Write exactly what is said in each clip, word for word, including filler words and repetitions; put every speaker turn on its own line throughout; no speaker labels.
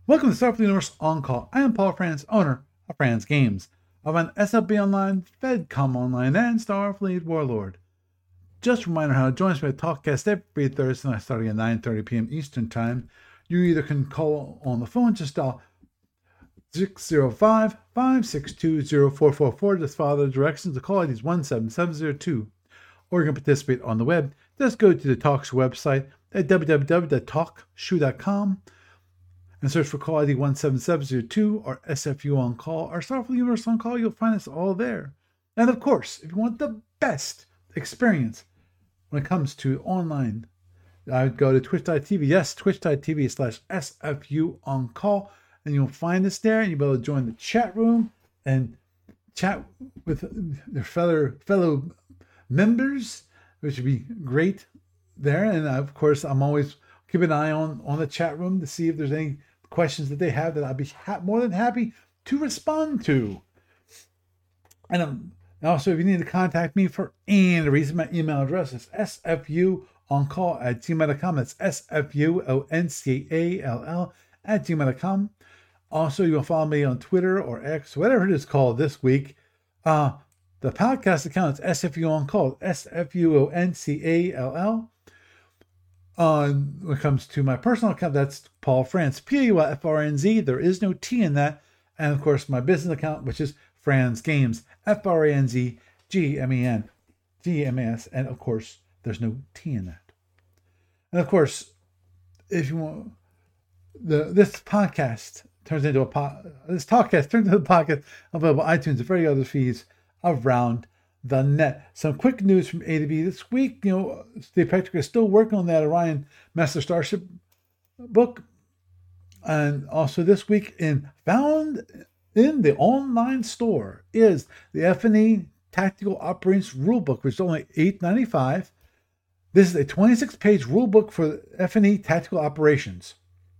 Welcome to Starfleet Universe On Call. I am Paul Franz, owner of Franz Games. I run S F B Online, FedCom Online, and Starfleet Warlord. Just a reminder how to join us for a Talkcast every Thursday night starting at nine thirty p.m. Eastern Time. You either can call on the phone, just dial six zero five, five six two, zero four four four. Just follow the directions. The call I D is one seven seven zero two. Or you can participate on the web. Just go to the TalkShoe website at w w w dot talk shoe dot com and search for call I D one seven seven zero two or S F U On Call or Starfleet Universe On Call. You'll find us all there. And of course, if you want the best experience when it comes to online, I would go to twitch dot t v. Yes, twitch dot t v slash S F U On Call. And you'll find us there, and you'll be able to join the chat room and chat with their fellow fellow members, which would be great there. And of course, I'm always keeping an eye on, on the chat room to see if there's any questions that they have that I'd be ha- more than happy to respond to. And um, also, if you need to contact me for any reason, my email address is s f u on call at gmail dot com. That's S F U O N C A L L at gmail dot com. Also, you will follow me on Twitter or X, whatever it is called this week. Uh, the podcast account is S F U On Call, S F U O N C A L L. Uh, when it comes to my personal account, that's Paul Franz, P A U L F R N Z. There is no T in that. And of course, my business account, which is Franz Games, F R A N Z G M E N G M A S. And of course, there's no T in that. And of course, if you want, the this podcast turns into a po- this talkcast turns into a podcast available on iTunes and various other feeds around the net. Some quick news from A to B this week. You know, Steve Petrick is still working on that Orion Master Starship book. And also this week, in found in the online store is the F and E Tactical Operations Rulebook, which is only eight dollars and ninety-five cents. This is a twenty-six page rulebook for F and E Tactical Operations.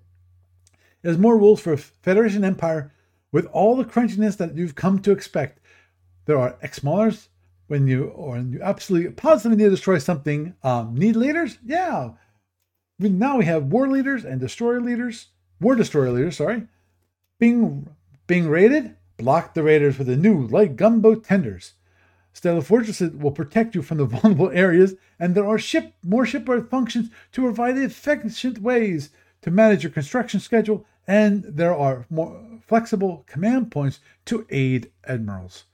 It has more rules for Federation Empire with all the crunchiness that you've come to expect. There are X-Maulers. When you or you absolutely positively need to destroy something, um, need leaders? Yeah. We, now we have war leaders and destroyer leaders. War destroyer leaders, sorry. Being being raided? Block the raiders with the new light gunboat tenders. Stellar Fortresses will protect you from the vulnerable areas, and there are ship more shipyard functions to provide efficient ways to manage your construction schedule, and there are more flexible command points to aid admirals.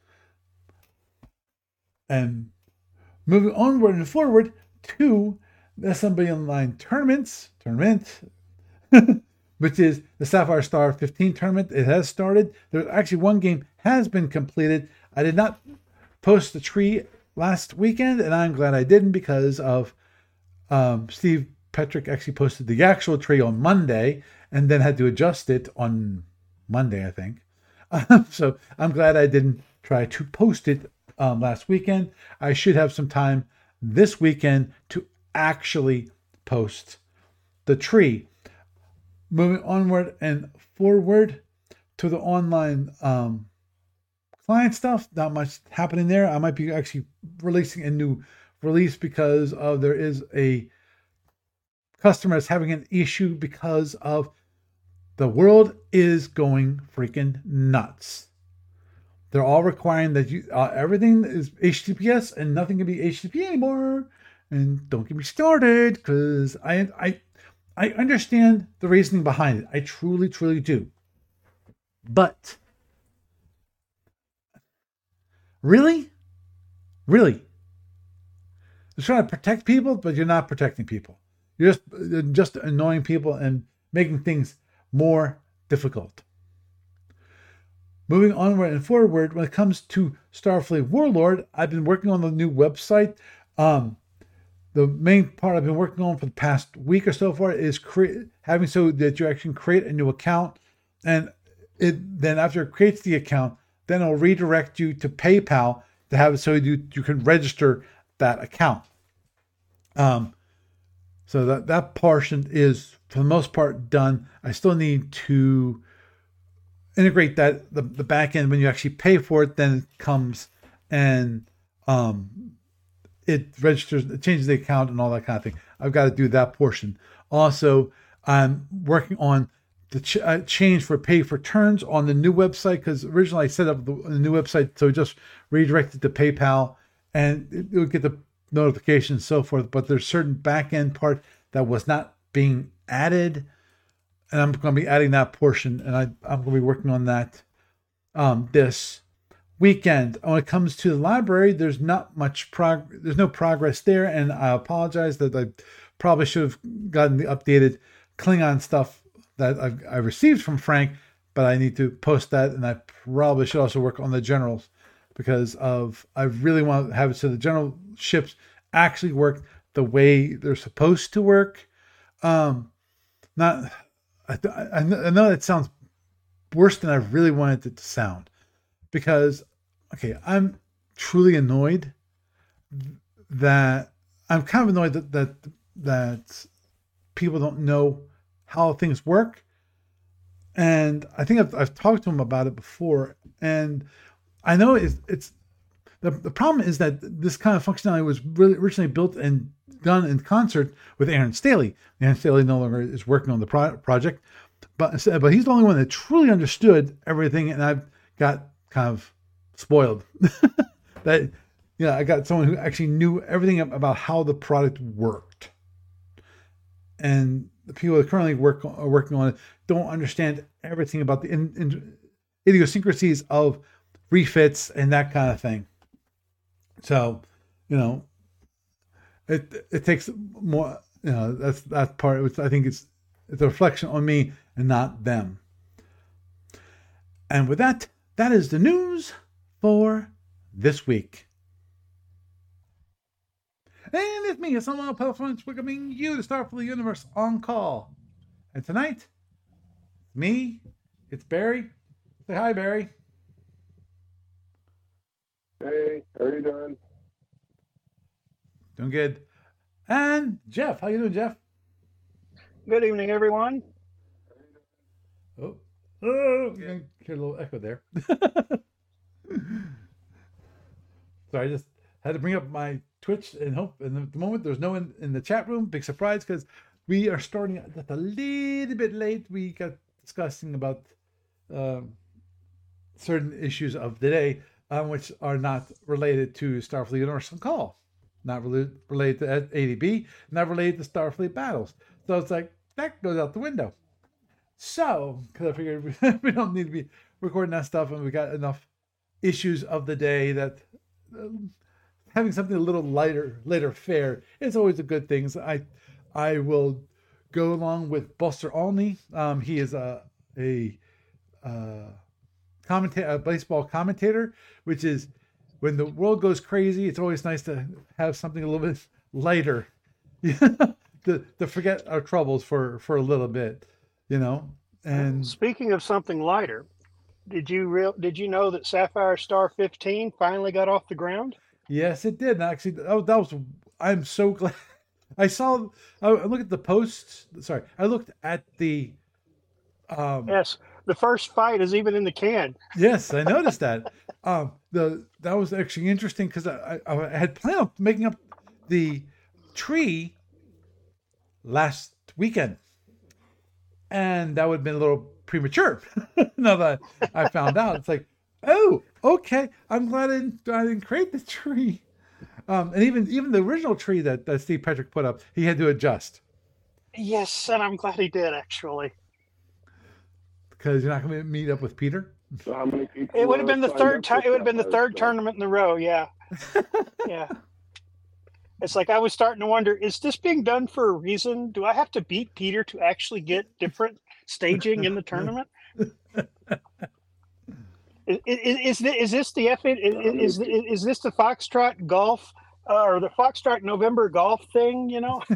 And moving onward and forward to the S M B Online tournaments, tournament, which is the Sapphire Star fifteen tournament. It has started. There's actually one game has been completed. I did not post the tree last weekend, and I'm glad I didn't because of um, Steve Petrick actually posted the actual tree on Monday and then had to adjust it on Monday, I think. So I'm glad I didn't try to post it Um, last weekend. I should have some time this weekend to actually post the tree. Moving onward and forward to the online um, client stuff, not much happening there. I might be actually releasing a new release because of there is a customer that's having an issue because of the world is going freaking nuts. They're all requiring that you uh, everything is H T T P S and nothing can be H T T P anymore. And don't get me started because I I I understand the reasoning behind it. I truly, truly do. But really, really, you're trying to protect people, but you're not protecting people. You're just you're just annoying people and making things more difficult. Moving onward and forward, when it comes to Starfleet Warlord, I've been working on the new website. Um, the main part I've been working on for the past week or so far is create, having so that you actually create a new account. And it then after it creates the account, then it'll redirect you to PayPal to have it so you, you can register that account. Um, so that, that portion is, for the most part, done. I still need to integrate that the, the back end. When you actually pay for it, then it comes and um, it registers, it changes the account and all that kind of thing. I've got to do that portion. Also, I'm working on the ch- uh, change for pay for turns on the new website, because originally I set up the, the new website so it just redirected to PayPal and it, it would get the notifications and so forth. But there's certain back end part that was not being added, and I'm going to be adding that portion, and I, I'm going to be working on that um, this weekend. When it comes to the library, there's not much prog. There's no progress there, and I apologize that I probably should have gotten the updated Klingon stuff that I've, I received from Frank, but I need to post that, and I probably should also work on the generals, because of I really want to have it so the general ships actually work the way they're supposed to work. Um, not I, I, I know that sounds worse than I really wanted it to sound, because okay, I'm truly annoyed that I'm kind of annoyed that that that people don't know how things work. And I think I've, I've talked to him about it before. And I know it's, it's the, the problem is that this kind of functionality was really originally built and done in concert with Aaron Staley. Aaron Staley no longer is working on the pro- project, but, but he's the only one that truly understood everything. And I've got kind of spoiled that, yeah, I got someone who actually knew everything about how the product worked. And the people that currently work are working on it don't understand everything about the in, in, idiosyncrasies of refits and that kind of thing. So, you know, it it takes more. You know, that's that part. Which I think it's it's a reflection on me and not them. And with that, that is the news for this week. And it's me, Samuel Pelfront, welcoming you to Starfleet Universe on Call. And tonight, me, it's Barry. Say hi, Barry.
Hey, how are you doing?
Doing good. And Jeff, how you doing, Jeff?
Good evening, everyone.
Oh, oh, yeah, hear a little echo there. Sorry, I just had to bring up my Twitch and hope. And at the moment, there's no one in the chat room. Big surprise, because we are starting just a little bit late. We got discussing about um, certain issues of the day, um, which are not related to Starfleet Universe on Call, not really related to A D B, not related to Starfleet battles. So it's like that goes out the window. So, because I figured we don't need to be recording that stuff, and we got enough issues of the day that. Um, having something a little lighter, later fare is always a good thing. So I, I will go along with Buster Olney. Um, he is a a, uh, commentator, a baseball commentator, which is when the world goes crazy. It's always nice to have something a little bit lighter, to to forget our troubles for for a little bit, you know. And
speaking of something lighter, did you real did you know that Sapphire Star fifteen finally got off the ground?
Yes, it did. Actually, that was. I'm so glad. I saw. I looked at the posts. Sorry, I looked at the. Um,
yes, the first fight is even in the can.
Yes, I noticed that. um, the that was actually interesting, because I, I, I had planned on making up the tree last weekend, and that would have been a little premature. Now that I found out, it's like, oh, okay. I'm glad I didn't, I didn't create the tree. Um, and even even the original tree that, that Steve Petrick put up, he had to adjust.
Yes, and I'm glad he did, actually.
Because you're not going to meet up with Peter.
So how many people?
It would have been the
signed
third
up
time.
for
It would have been the
Sapphire
third
Star?
tournament in a row. Yeah, yeah. It's like I was starting to wonder: is this being done for a reason? Do I have to beat Peter to actually get different staging in the tournament? Is, is, is, this, is this the F? Is, is, is this the Foxtrot golf uh, or the Foxtrot November golf thing? You know.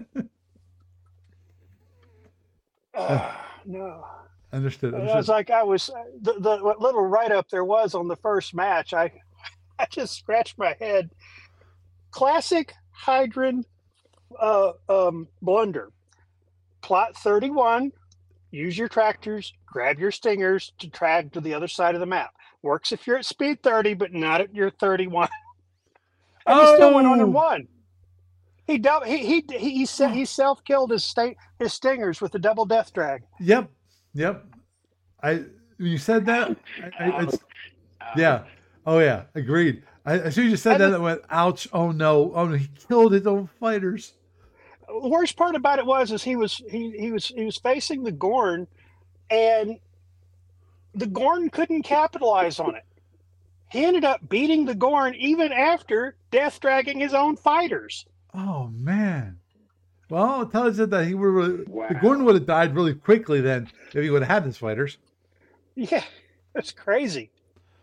uh, no.
Understood.
Understood. I was like, I was the, the what little write up there was on the first match. I, I just scratched my head. Classic Hydran uh, um, blunder. Plot thirty-one. Use your tractors. Grab your stingers to drag to the other side of the map. Works if you're at speed thirty, but not at your thirty-one. And
oh!
he still went on and won. He double, he he he he, he self killed his state his stingers with the double death drag.
Yep. Yep. I when you said that, I, I, it's yeah. Oh yeah, agreed. I, as soon as you said
And
that,
the,
I went, "Ouch! Oh no! Oh no! He killed his own fighters."
the worst part about it was is he was he he was he was facing the Gorn, and the Gorn couldn't capitalize on it. He ended up beating the Gorn even after death dragging his own fighters.
Oh man. Well, it tells you that he would
Wow.
the Gordon would have died really quickly then if he would have had his fighters.
Yeah, that's crazy.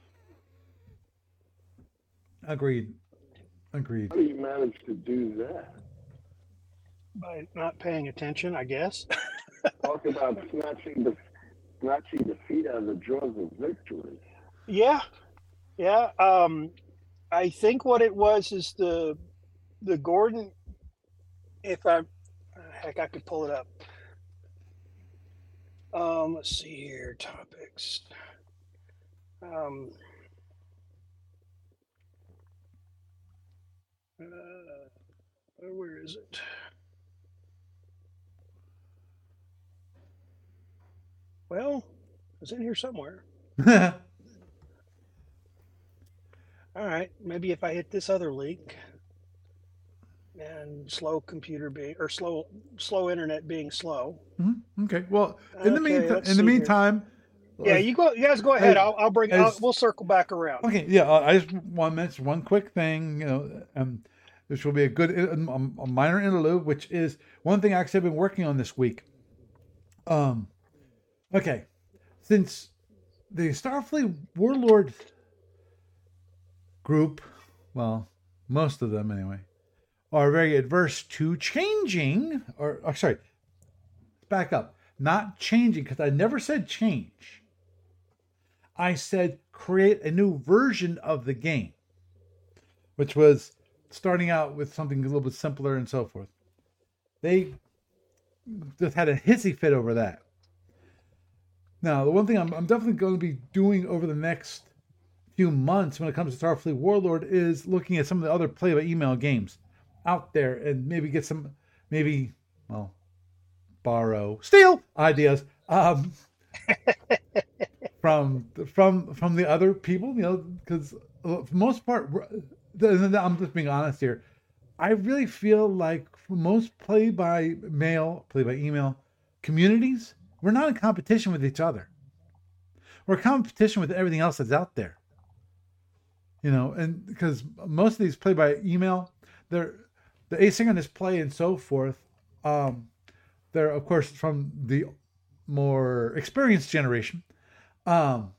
Agreed. Agreed.
How do you manage to do that?
By not paying attention, I guess.
Talk about snatching the snatching defeat out of the jaws of victory.
Yeah, yeah. Um, I think what it was is the the Gordon. If I, heck, I could pull it up. Um, let's see here, topics. Um, uh, where is it? Well, it's in here somewhere. All right, maybe if I hit this other link and slow computer being or slow slow internet being slow.
Mm-hmm. Okay. Well, in the
Okay,
meantime,
let's
in the
see here.
meantime,
Yeah, you go. You guys go ahead.
As-
I'll, I'll bring.
as-
I'll, we'll circle back around.
Okay, yeah, I I just want to mention one quick thing. You know, um, this will be a good, a, a minor interlude, which is one thing actually I've been working on this week. Um, okay, since the Starfleet Warlord group, well, most of them anyway, are very adverse to changing, or, or sorry, back up, not changing, because I never said change. I said create a new version of the game, which was starting out with something a little bit simpler and so forth. They just had a hissy fit over that. Now, the one thing I'm, I'm definitely going to be doing over the next few months when it comes to Starfleet Warlord is looking at some of the other play by email games out there and maybe get some, maybe, well, borrow, steal ideas. Um, from from from the other people, you know, because for the most part, I'm just being honest here. I really feel like for most play by mail, play by email communities, we're not in competition with each other. We're in competition with everything else that's out there. You know, and because most of these play by email, they're the asynchronous play and so forth. Um, they're of course from the more experienced generation. Um,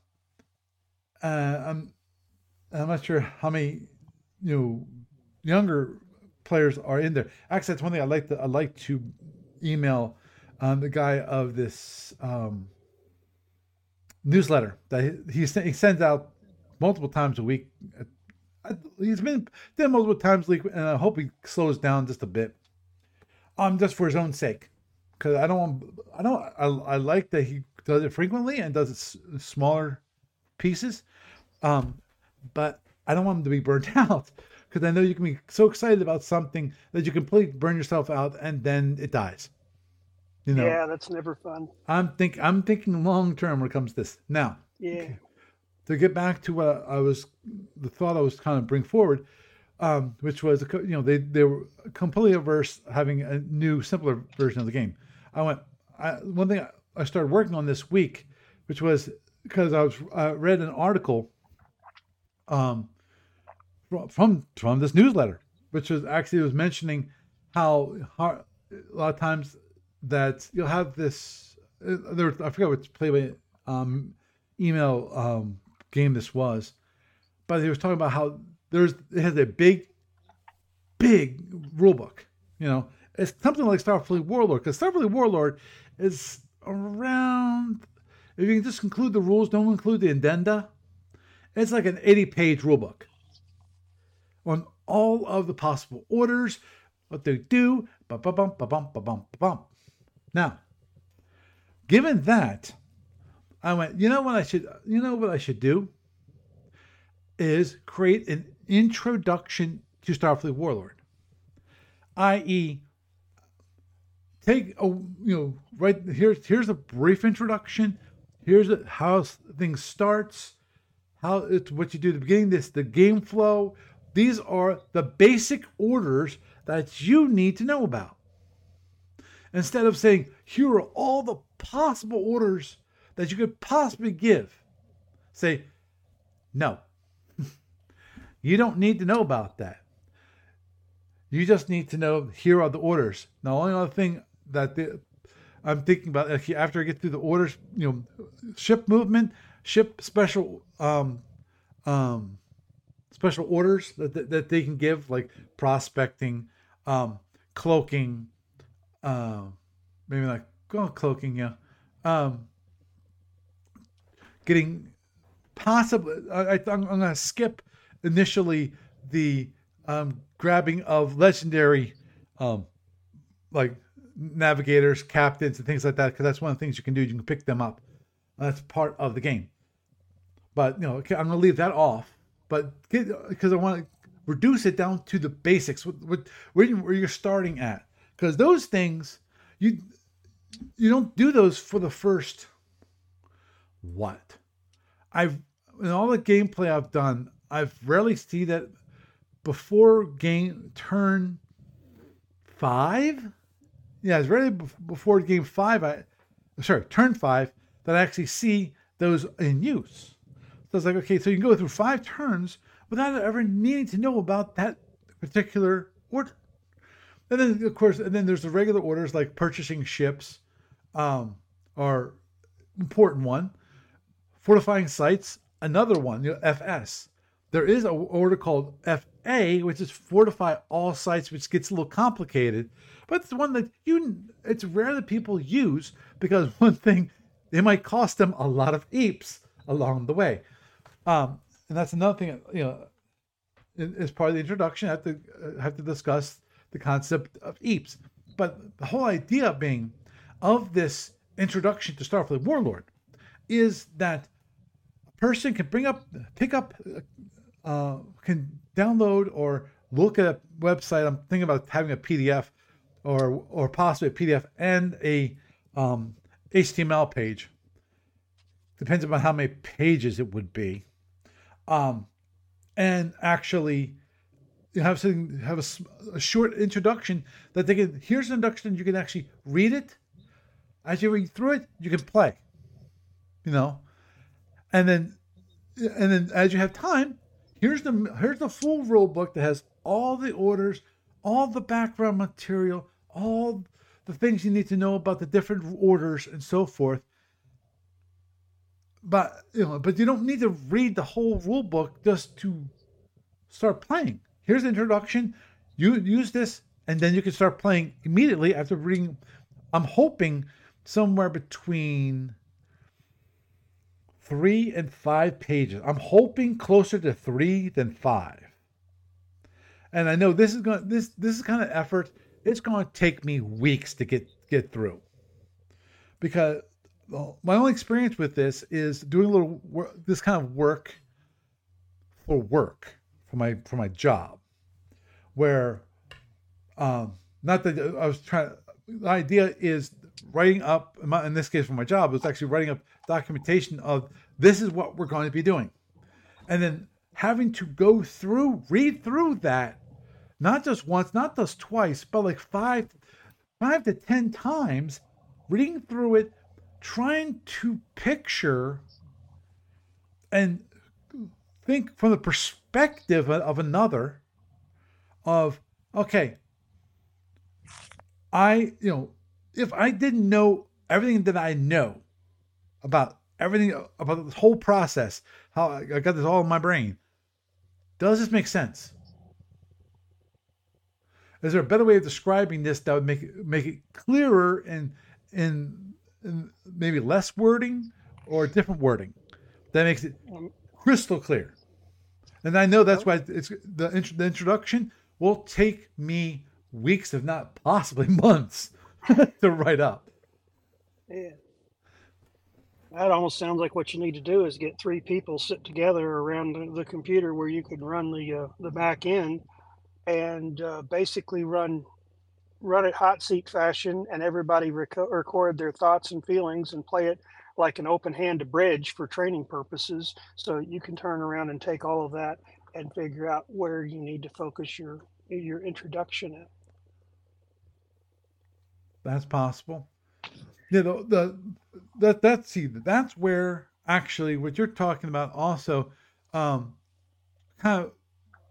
uh, I'm, I'm not sure how many, you know, younger players are in there. Actually, that's one thing I like to, I like to email um, the guy of this um, newsletter that he, he sends out multiple times a week. He's been there multiple times a week, and I hope he slows down just a bit, um, just for his own sake. Because I don't want, I don't, I, I like that he does it frequently and does it s- smaller pieces. Um, but I don't want him to be burnt out because I know you can be so excited about something that you completely burn yourself out and then it dies. You know,
Yeah, that's never fun.
I'm think I'm thinking long term when it comes to this. Now,
Yeah.
to get back to what I was, the thought I was kind of bring forward, um, which was, you know, they, they were completely averse having a new, simpler version of the game. I went, I, one thing I started working on this week, which was because I was uh, read an article um, from from this newsletter, which was actually was mentioning how, how a lot of times that you'll have this, uh, there I forget which play by um, email um, game this was, but he was talking about how there's it has a big, big rule book, you know. It's something like Starfleet Warlord, because Starfleet Warlord is around, if you can just include the rules, don't include the addenda, it's like an eighty-page rulebook on all of the possible orders, what they do, ba-ba-bum, ba-bum, ba-bum, ba-bum. Now, given that, I went, you know what I should, you know what I should do is create an introduction to Starfleet Warlord, that is, take a you know right here's here's a brief introduction. Here's a, how things starts, how it's what you do at the beginning. This the game flow. These are the basic orders that you need to know about. Instead of saying, here are all the possible orders that you could possibly give, say, no, you don't need to know about that. You just need to know, here are the orders. Now, the only other thing that the, I'm thinking about, after I get through the orders, you know, ship movement, ship special, um, um, special orders that, that, that they can give, like prospecting, um, cloaking, uh, maybe like oh, cloaking, yeah, um, getting possibly. I, I, I'm, I'm going to skip initially the um, grabbing of legendary, um, like navigators, captains, and things like that, because that's one of the things you can do. You can pick them up. That's part of the game. But you know, okay, I'm going to leave that off. But because I want to reduce it down to the basics, what, what, where, you, where you're starting at, because those things you you don't do those for the first what I've in all the gameplay I've done. I've rarely seen that before game turn five. Yeah, it's rarely before game five. I sorry turn five that I actually see those in use. So it's like, okay, so you can go through five turns without ever needing to know about that particular order. And then, of course, and then there's the regular orders like purchasing ships, um, are important one. Fortifying sites, another one, you know, F S. There is an order called F A, which is fortify all sites, which gets a little complicated, but it's the one that you, it's rare that people use because one thing, they might cost them a lot of E P S along the way. Um, and that's another thing, you know, as part of the introduction, I have to uh, have to discuss the concept of E P S. But the whole idea being of this introduction to Starfleet Warlord is that a person can bring up, pick up, uh, can download or look at a website. I'm thinking about having a P D F or or possibly a P D F and a um, H T M L page. Depends upon how many pages it would be. Um, and actually you have something, have a, a short introduction that they can, here's an introduction, you can actually read it. As you read through it, you can play, you know, and then, and then as you have time, here's the, here's the full rule book that has all the orders, all the background material, all the things you need to know about the different orders and so forth. But you know, but you don't need to read the whole rule book just to start playing. Here's the introduction. You use this, and then you can start playing immediately after reading. I'm hoping somewhere between three and five pages. I'm hoping closer to three than five. And I know this is going this this is kind of effort. It's going to take me weeks to get get through, because well, my only experience with this is doing a little work, this kind of work for work for my for my job, where um, not that I was trying. The idea is writing up, in this case for my job, it was actually writing up documentation of this is what we're going to be doing, and then having to go through, read through that, not just once, not just twice, but like five, five to ten times, reading through it, trying to picture and think from the perspective of another of, okay, I, you know, if I didn't know everything that I know about everything, about the whole process, how I got this all in my brain, does this make sense? Is there a better way of describing this that would make it, make it clearer and, and, and maybe less wording or different wording that makes it crystal clear? And I know that's why it's the, the introduction will take me weeks, if not possibly months, to write up.
Yeah. That almost sounds like what you need to do is get three people sit together around the, the computer where you can run the uh, the back end and uh, basically run run it hot seat fashion, and everybody reco- record their thoughts and feelings and play it like an open hand to bridge for training purposes. So you can turn around and take all of that and figure out where you need to focus your your introduction at.
That's possible. Yeah, the, the that that's see that's where actually what you're talking about also um, kind of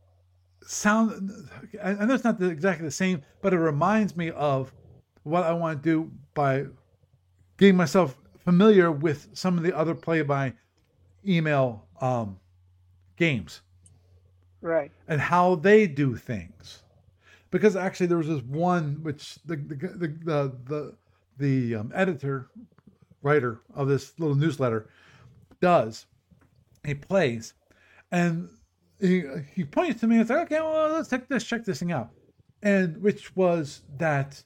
sound. I know it's not the, exactly the same, but it reminds me of what I want to do by getting myself familiar with some of the other play by email um, games,
Right.
and how they do things. Because actually, there was this one which the the the the the, the um, editor writer of this little newsletter does. He plays, and he he points to me and says, "Okay, well, let's check this check this thing out," and which was that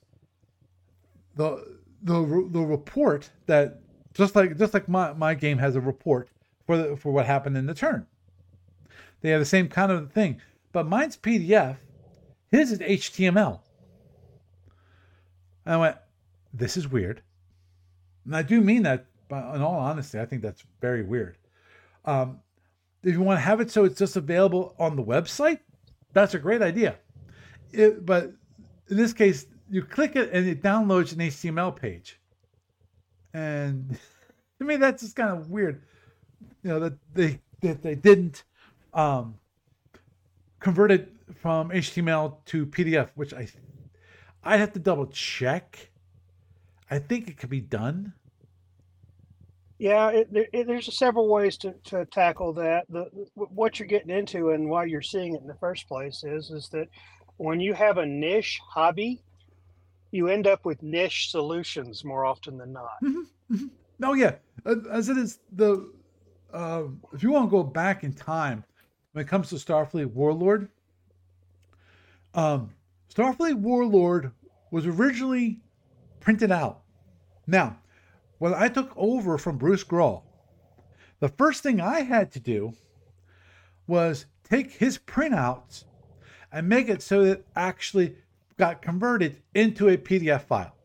the the the report that just like just like my, my game has a report for the, for what happened in the turn. They have the same kind of thing, but mine's P D F. His is H T M L. And I went, this is weird. And I do mean that, but in all honesty, I think that's very weird. Um, if you want to have it so it's just available on the website, that's a great idea. It, but in this case, you click it and it downloads an H T M L page. And to me, that's just kind of weird. You know, that they that they didn't um, convert it from H T M L to P D F, which I I'd have to double check. I think it could be done.
Yeah, it, it, there's several ways to, to tackle that. The what you're getting into and why you're seeing it in the first place is is that when you have a niche hobby, you end up with niche solutions more often than not.
Mm-hmm, mm-hmm. Oh yeah, as it is the uh, if you want to go back in time when it comes to Starfleet Warlord, um, Starfleet Warlord was originally printed out. Now, when I took over from Bruce Grohl, the first thing I had to do was take his printouts and make it so that it actually got converted into a P D F file.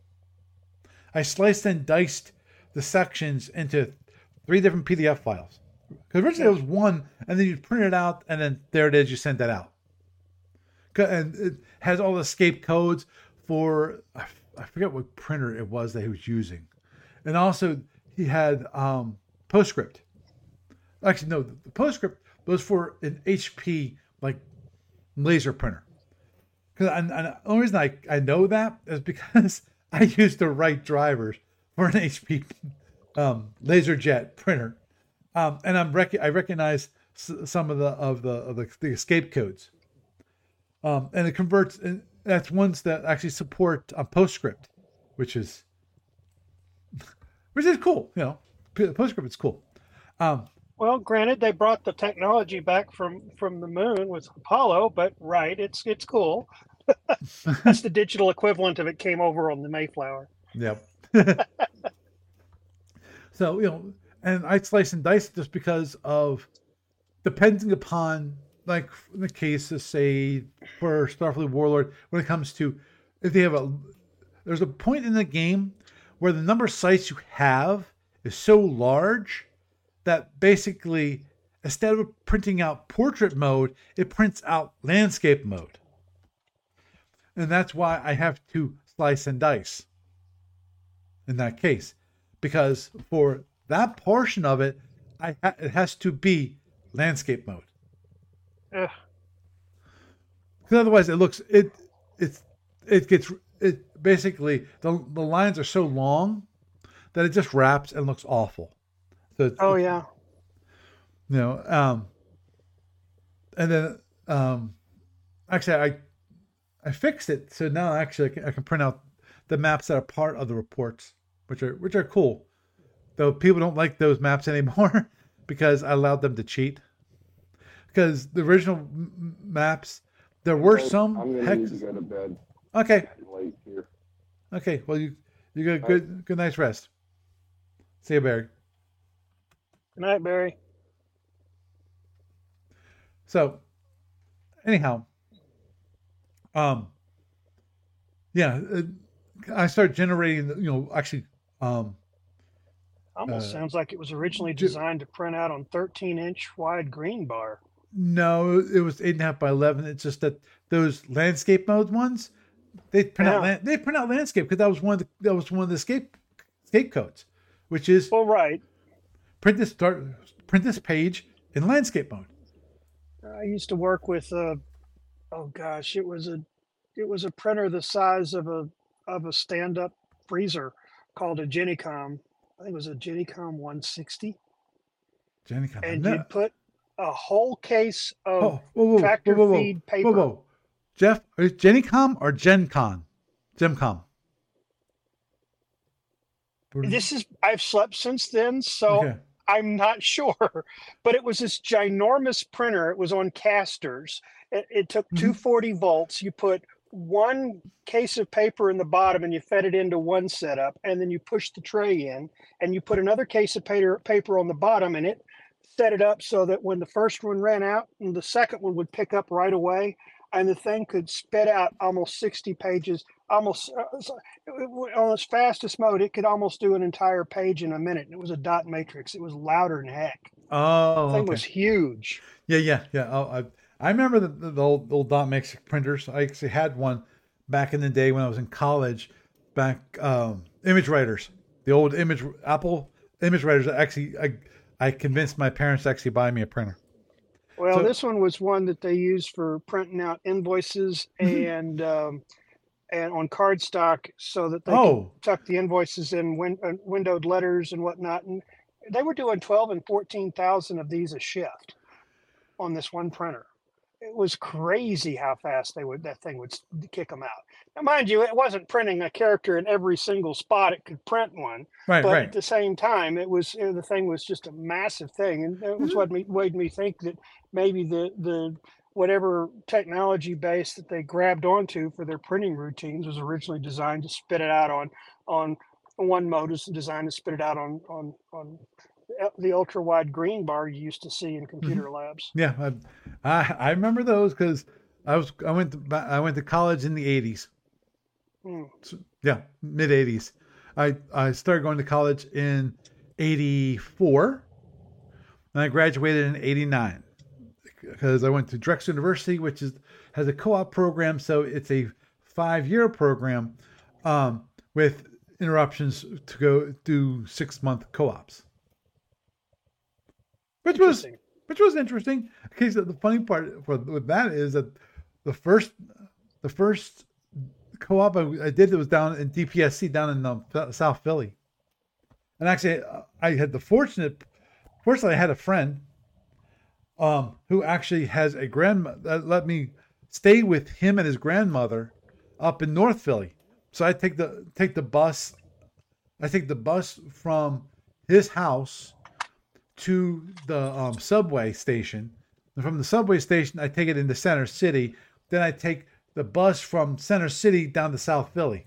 I sliced and diced the sections into three different P D F files. Because originally it was one, and then you print it out, and then there it is, you send that out. And it has all the escape codes for, I forget what printer it was that he was using. And also, he had um, PostScript. Actually, no, the PostScript was for an H P, like, laser printer. Because and, and the only reason I, I know that is because I used to write drivers for an H P um, LaserJet printer, um, and I'm rec- I recognize s- some of the of the of the, the escape codes, um, and it converts. And that's ones that actually support uh, PostScript, which is which is cool. You know, PostScript is cool. Um,
Well, granted, they brought the technology back from, from the moon with Apollo, but right, it's it's cool. That's the digital equivalent of it came over on the Mayflower.
Yep. So, you know, and I slice and dice just because of depending upon, like in the case of, say, for Starfleet Warlord, when it comes to if they have a, there's a point in the game where the number of sites you have is so large that basically instead of printing out portrait mode, it prints out landscape mode. And that's why I have to slice and dice in that case. Because for that portion of it, I ha- it has to be landscape mode.
Ugh.
Because otherwise it looks, it it, it gets, it basically, the, the lines are so long that it just wraps and looks awful. So it's,
Oh,
it's,
yeah.
You know, um, and then um, actually I I fixed it, so now actually I can, I can print out the maps that are part of the reports, which are which are cool. Though people don't like those maps anymore because I allowed them to cheat. Because the original m- maps, there were
Okay,
some
I'm gonna
hex.
need to go to bed.
Okay,
It's getting late here.
okay. Well, you you get a good good night's rest. See you, Barry.
Good night, Barry.
So, anyhow, um, yeah, uh, I started generating, you know, actually, um,
Almost
uh,
sounds like it was originally
ju-
designed to print out on thirteen inch wide green bar.
no, it was eight and a half by eleven. It's just that those landscape mode ones, they print out
Yeah.
land, they print out landscape because that was one of the that was one of the scape scapegoats, which is
Well, right.
print this start print this page in landscape mode.
I used to work with uh oh gosh, it was a it was a printer the size of a of a stand-up freezer called a Genicom. I think it was a Genicom one sixty,
Jenny, come on,
and
no.
you'd put a whole case of
Oh, whoa, whoa, whoa,
tractor
whoa, whoa,
feed
whoa,
paper.
whoa. Jeff, is GennyCom or GenCon? GemCom.
This is I've slept since then, so
Okay.
I'm not sure, but it was this ginormous printer. It was on casters. It, it took
Mhm.
two forty volts. You put one case of paper in the bottom and you fed it into one setup, and then you pushed the tray in and you put another case of paper, paper on the bottom, and it set it up so that when the first one ran out, and the second one would pick up right away, and the thing could spit out almost sixty pages, almost uh, so- it- it- on its fastest mode, it could almost do an entire page in a minute. And it was a dot matrix. It was louder than heck.
Oh,
The thing
okay.
was huge.
Yeah, yeah, yeah. Oh, I I remember the, the, the old, old dot matrix printers. I actually had one back in the day when I was in college. Back um, image writers, the old image Apple image writers. Actually, I I convinced my parents to actually buy me a printer.
Well,
So-
this one was one that they used for printing out invoices
Mhm.
and um, and on cardstock, so that they could
Oh,
tuck the invoices in win- uh, windowed letters and whatnot. And they were doing twelve and fourteen thousand of these a shift on this one printer. It was crazy how fast they would that thing would s- kick them out. Now, mind you, it wasn't printing a character in every single spot it could print one,
right,
but
right.
at the same time, it was you know, the thing was just a massive thing, and that was
Mhm.
what me, made me think that maybe the the whatever technology base that they grabbed onto for their printing routines was originally designed to spit it out on on one mode is designed to spit it out on on on the the ultra wide green bar you used to see in computer labs.
Yeah, I I, I remember those because I was I went to ba- I went to college in the eighties.
Hmm.
Yeah, mid eighties. I I started going to college in eighty-four, and I graduated in eighty-nine because I went to Drexel University, which is has a co-op program, so it's a five-year program um, with interruptions to go do six-month co-ops, which was
Interesting.
which was interesting. Okay, so the funny part for, with that is that the first the first co-op I, I did that was down in D P S C down in um, South Philly, and actually uh, I had the fortunate, fortunately I had a friend um, who actually has a grandma that let me stay with him and his grandmother up in North Philly. So I take the take the bus, I take the bus from his house to the um, subway station. And from the subway station, I take it into Center City. Then I take the bus from Center City down to South Philly.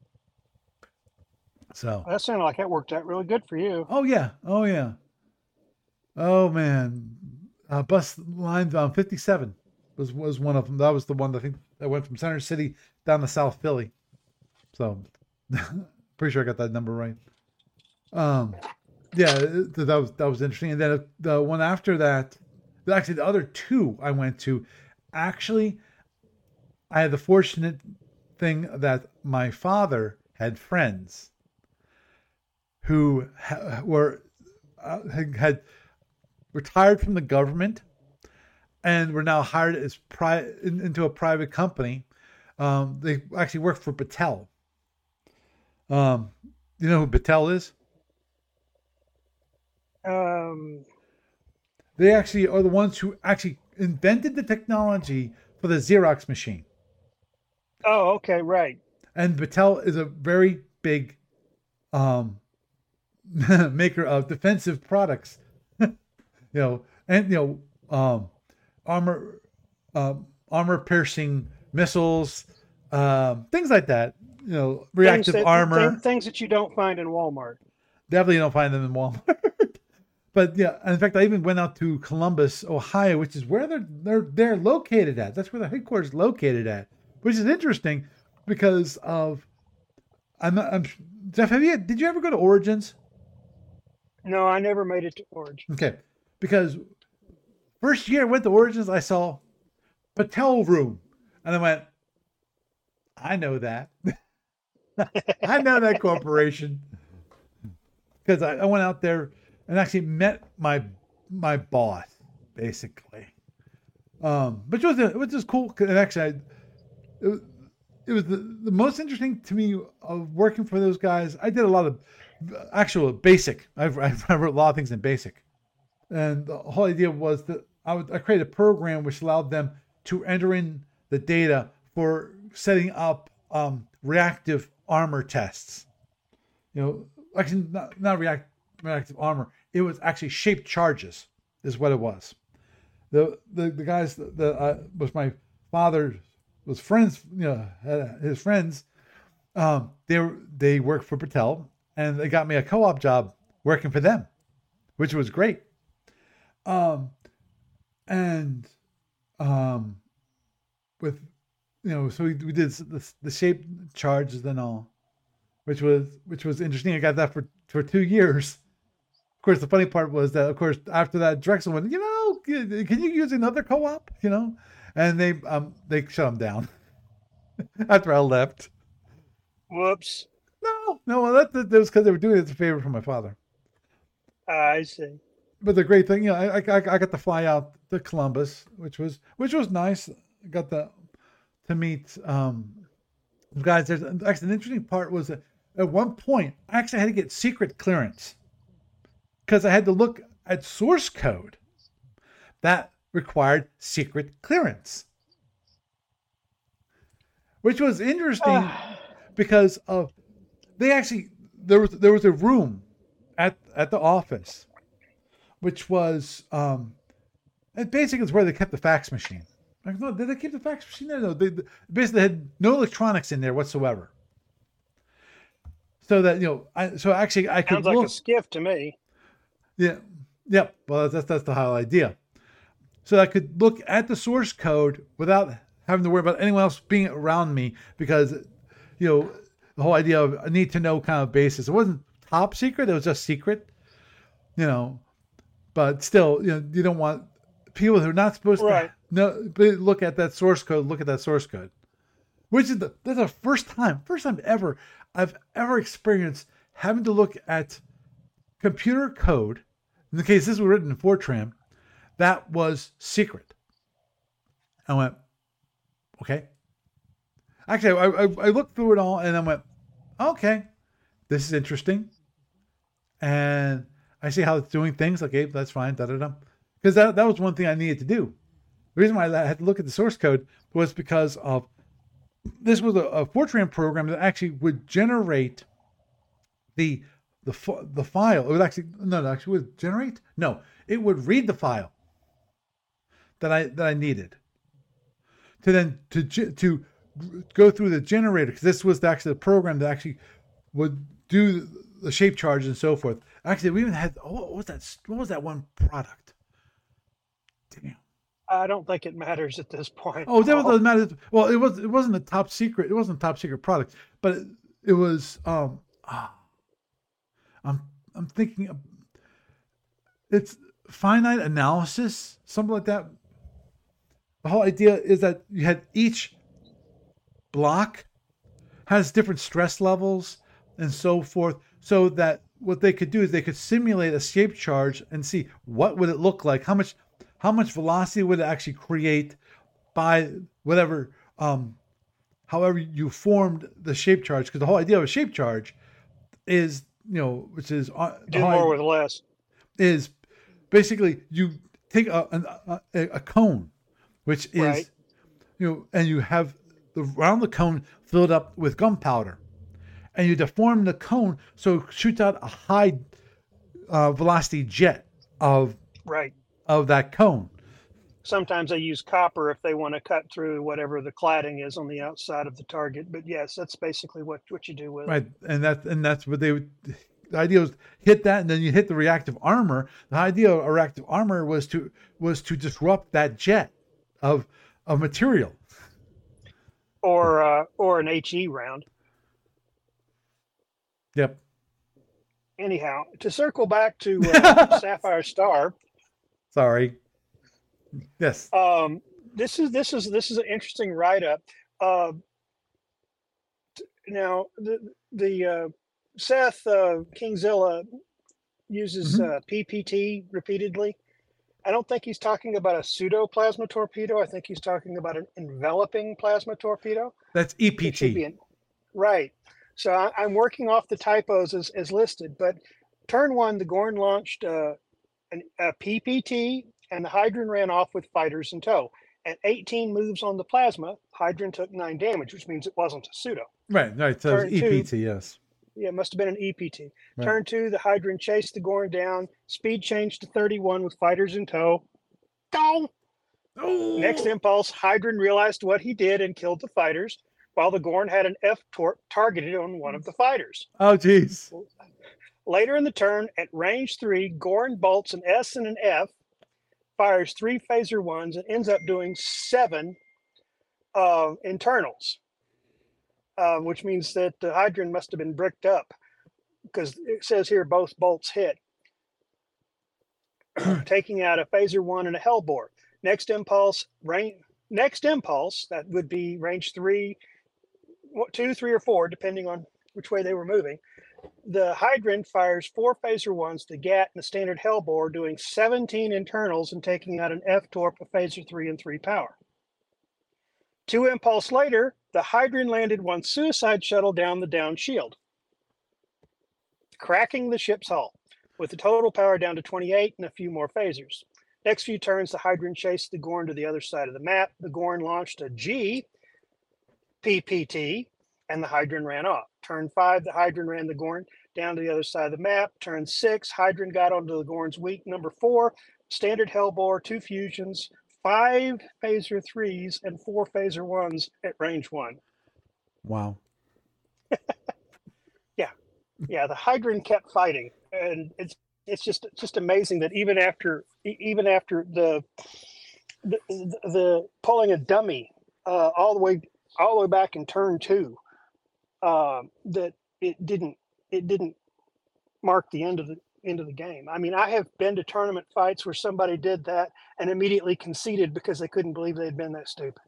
So,
That sounded like that worked out really good for you.
oh yeah, oh yeah, oh man, uh, bus line um, fifty-seven was was one of them. That was the one that I think that went from Center City down to South Philly. So, pretty sure I got that number right. Um, yeah, that was that was interesting. And then the one after that, actually the other two I went to, actually, I had the fortunate thing that my father had friends who ha- were uh, had retired from the government and were now hired as pri- in, into a private company. Um, they actually work for Battelle. Um, you know who Battelle is?
Um,
They actually are the ones who actually invented the technology for the Xerox machine.
oh, okay, right.
And Battelle is a very big um, maker of defensive products. you know, and you know, um, armor, um, armor piercing missiles, um, things like that. You know, reactive
things that,
armor.
thing- things that you don't find in Walmart.
Definitely don't find them in Walmart. But yeah, in fact, I even went out to Columbus, Ohio, which is where they're they're they're located at. That's where the headquarters is located at, which is interesting because of I'm, I'm Jeff. Have you did you ever go to Origins?
No, I never made it to Origins.
Okay, because first year I went to Origins, I saw Patel Room, and I went, I know that. I know that corporation because I, I went out there and actually met my my boss, basically. Um, which was which was cool. And actually, I, it was, it was the, the most interesting to me of working for those guys. I did a lot of actual basic. I've I wrote a lot of things in basic, and the whole idea was that I would I created a program which allowed them to enter in the data for setting up um, reactive armor tests. You know, actually not, not react, reactive armor. It was actually shaped charges is what it was. The the, the guys that uh, was my father was friends, you know, his friends. Um, they were, they worked for Patel, and they got me a co-op job working for them, which was great. Um, and um, with you know, so we, we did the, the shape charges and all, which was which was interesting. I got that for, for two years. Of course, the funny part was that, of course, after that, Drexel went, you know, can you use another co-op? You know, and they um they shut them down after I left.
Whoops.
No, no, that, that, that was because they were doing it as a favor for my father.
I see.
But the great thing, you know, I, I I got to fly out to Columbus, which was which was nice. I got the to meet um guys. There's actually an interesting part was that at one point I actually had to get secret clearance because I had to look at source code that required secret clearance, which was interesting because of they actually there was there was a room at at the office which was um and basically it's where they kept the fax machine. Like, no, did they keep the fax machine there? No, they, they basically had no electronics in there whatsoever. So that you know, I so actually I could
Sounds like
look,
a skiff to me.
Yeah, yep. Well, that's that's the whole idea. So I could look at the source code without having to worry about anyone else being around me because, you know, the whole idea of a need to know kind of basis. It wasn't top secret; it was just secret, you know. But still, you know, you don't want people who are not supposed
right.
to know, look at that source code. Look at that source code, which is the that's the first time, first time ever I've ever experienced having to look at computer code. In the case this was written in Fortran, that was secret. I went, okay. Actually, I, I, I looked through it all and I went, okay, this is interesting. And I see how it's doing things. Okay, that's fine. Da da da. Because that, that was one thing I needed to do. The reason why I had to look at the source code was because of this was a, a Fortran program that actually would generate the the the file. It would actually no, no actually would generate. No, it would read the file that I that I needed to then to to go through the generator, because this was actually the program that actually would do the shape charge and so forth. Actually, we even had oh, what was that? What was that one product? Damn.
I don't think it matters at this point.
Oh, that doesn't matter. Well, it was. It wasn't a top secret. It wasn't a top secret product, but it, it was. Um, ah, I'm I'm thinking. Of, it's finite analysis, something like that. The whole idea is that you had each block has different stress levels and so forth, so that what they could do is they could simulate a shape charge and see what would it look like, how much. How much velocity would it actually create by whatever, um, however you formed the shape charge? Because the whole idea of a shape charge is, you know, which is uh,
do more with less.
Is basically you take a a, a cone, which is, right. you know, and you have the around the cone filled up with gunpowder, and you deform the cone so it shoots out a high uh, velocity jet of
right.
of that cone.
Sometimes they use copper if they want to cut through whatever the cladding is on the outside of the target. But yes, that's basically what, what you do with
right.
it.
Right, and that's and that's what they would. The idea was hit that, and then you hit the reactive armor. The idea of reactive armor was to was to disrupt that jet of of material.
or uh, or an H E round.
Yep.
Anyhow, to circle back to uh, Sapphire Star.
Sorry. Yes.
Um, this is this is this is an interesting write up. Uh, now the the uh, Seth uh, Kingzilla uses
Mhm.
uh, P P T repeatedly. I don't think he's talking about a pseudo plasma torpedo. I think he's talking about an enveloping plasma torpedo.
That's
It should be
E P T.
an, right. So I, I'm working off the typos as, as listed. But turn one, the Gorn launched uh, an, a P P T, and the Hydron ran off with fighters in tow. At eighteen moves on the plasma, Hydron took nine damage, which means it wasn't a pseudo.
Right, right. So
Turn
it's E P T, yes.
Yeah, it must have been an E P T.
Right.
Turn two, the Hydron chased the Gorn down. Speed changed to thirty-one with fighters in tow. Go!
Oh!
Next impulse, Hydron realized what he did and killed the fighters, while the Gorn had an F tor- targeted on one of the fighters.
Oh, jeez.
Later in the turn, at range three, Gorn bolts an S and an F, fires three phaser ones, and ends up doing seven uh, internals, uh, which means that the Hydron must have been bricked up, because it says here both bolts hit, taking out a phaser one and a hellbore. Next impulse, range, next impulse, that would be range three, two, three, or four, depending on which way they were moving. The Hydron fires four phaser ones, the Gat, and the standard hellbore, doing seventeen internals and taking out an F-torp, a phaser three, and three power. Two impulse later, the Hydron landed one suicide shuttle down the down shield, cracking the ship's hull, with the total power down to twenty-eight and a few more phasers. Next few turns, the Hydron chased the Gorn to the other side of the map. The Gorn launched a G P P T, and the Hydron ran off. Turn five, the Hydron ran the Gorn down to the other side of the map. Turn six, Hydron got onto the Gorn's weak number four, standard hellbore, two fusions, five phaser threes, and four phaser ones at range one.
Wow.
yeah, yeah. The Hydron kept fighting, and it's it's just just amazing that even after even after the the, the, the pulling a dummy uh, all the way all the way back in turn two, uh, that it didn't it didn't mark the end of the end of the game. I mean, I have been to tournament fights where somebody did that and immediately conceded because they couldn't believe they'd been that stupid.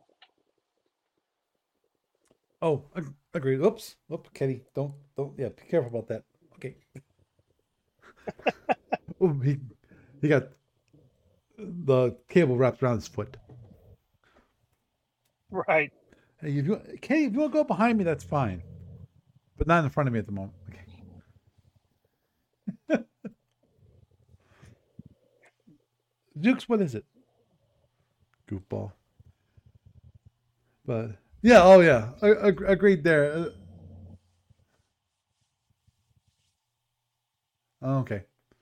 Oh, ag- agreed. Oops. Oops, Kenny. Don't, don't, yeah, be careful about that. Okay. Oh, he, he got the cable wrapped around his foot.
Right.
Hey, if you, Kenny, if you want to go behind me, that's fine. But not in front of me at the moment. Okay. Jukes, what is it? Goofball. But yeah, oh yeah, I, I, agreed there. Uh, okay.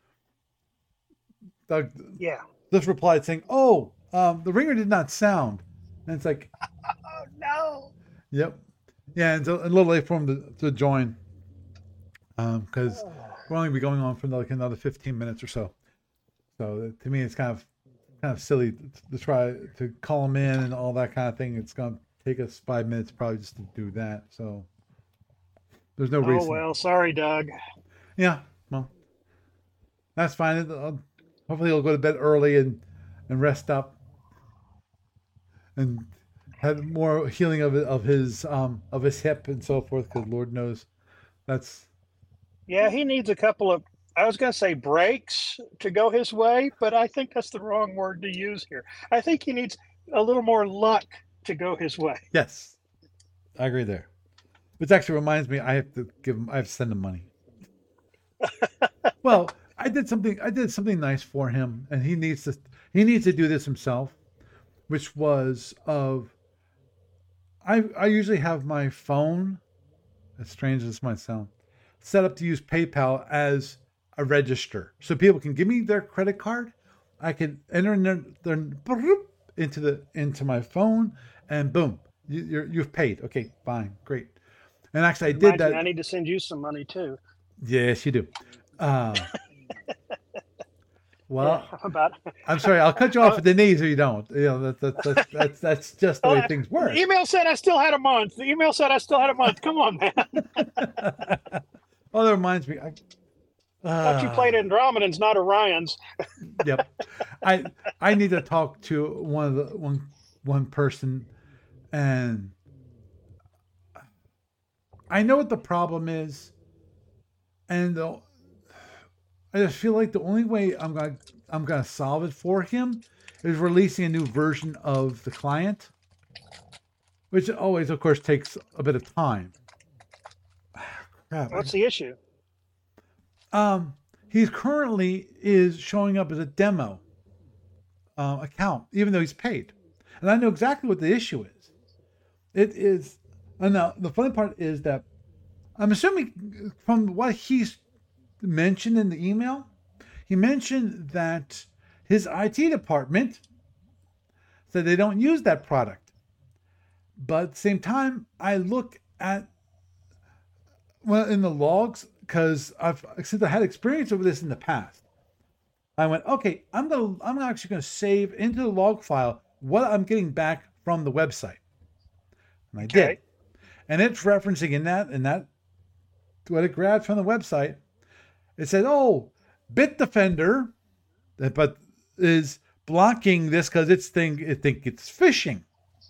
Doug
Yeah.
just replied saying, "Oh, um, the ringer did not sound," and it's like,
Oh no.
"Yep, yeah." And it's a, a little late for him to, to join, um, because we're only be going on for like another fifteen minutes or so. So to me, it's kind of kind of silly to, to try to call him in and all that kind of thing. It's gonna take us five minutes probably just to do that. So there's no
Oh
reason.
well, sorry, Doug.
Yeah, well, that's fine. It- uh, hopefully he'll go to bed early and and rest up and have more healing of of his um of his hip and so forth. Because Lord knows that's
Yeah, he needs a couple of, I was going to say breaks to go his way, but I think that's the wrong word to use here. I think he needs a little more luck to go his way.
yes, I agree there. Which actually reminds me, I have to give him. I have to send him money. Well, I did something. I did something nice for him, and he needs to. He needs to do this himself, which was of. I I usually have my phone, as strange as this might sound, set up to use PayPal as a register, so people can give me their credit card. I can enter in their, their into the into my phone, and boom, you, you're you've paid. Okay, fine, great. And actually, I did
Reminds
that.
me, I need to send you some money too.
Yes, you do. Uh, Well,
Yeah, about.
I'm sorry. I'll cut you off at the knees if you don't. You know, that, that, that, that's that's just the way things work.
The email said I still had a month. The email said I still had a month. Come on, man.
Oh, that reminds me. I, uh,
Thought you played Andromedans, not Orions.
Yep. I I need to talk to one of the one one person, and I know what the problem is, and the, I just feel like the only way I'm gonna I'm gonna solve it for him is releasing a new version of the client, which always, of course, takes a bit of time. Crap.
What's the issue?
Um, he's currently is showing up as a demo uh, account, even though he's paid, and I know exactly what the issue is. It is, and now the funny part is that I'm assuming from what he's mentioned in the email, he mentioned that his I T department said they don't use that product, but at the same time, I look at well in the logs. Because I've since I had experience with this in the past, I went, okay, I'm gonna I'm actually gonna save into the log file what I'm getting back from the website, and I
Okay.
did, and it's referencing in that and that what it grabbed from the website. It said, oh, Bitdefender, but is blocking this because it's think it think it's phishing,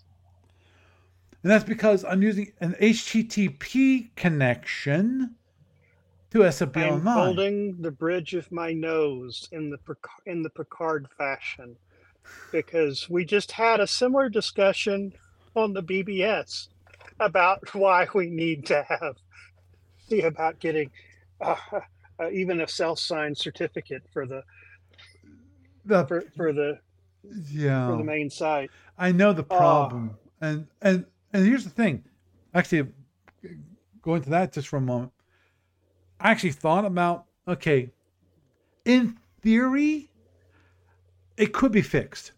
and that's because I'm using an H T T P connection to S F B
I'm
Online.
holding the bridge of my nose in the Pic- in the Picard fashion, because we just had a similar discussion on the B B S about why we need to have see about getting uh, uh, even a self-signed certificate for the
The,
for, for the
yeah,
for the main site.
I know the problem, and and and here's the thing. Actually, going to that just for a moment. I actually thought about, okay, in theory, it could be fixed,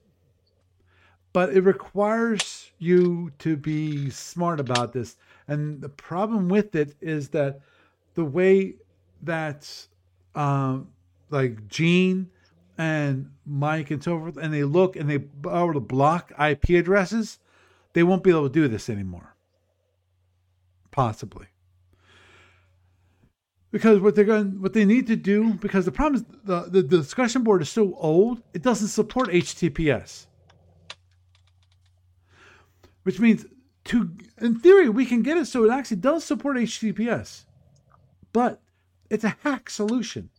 but it requires you to be smart about this. And the problem with it is that the way that, um, like Gene and Mike and so forth, and they look and they are able to block I P addresses, they won't be able to do this anymore. Possibly. Because what they're going, what they need to do, because the problem is the, the, the discussion board is so old, it doesn't support H T T P S. Which means, to in theory, we can get it so it actually does support H T T P S, but it's a hack solution,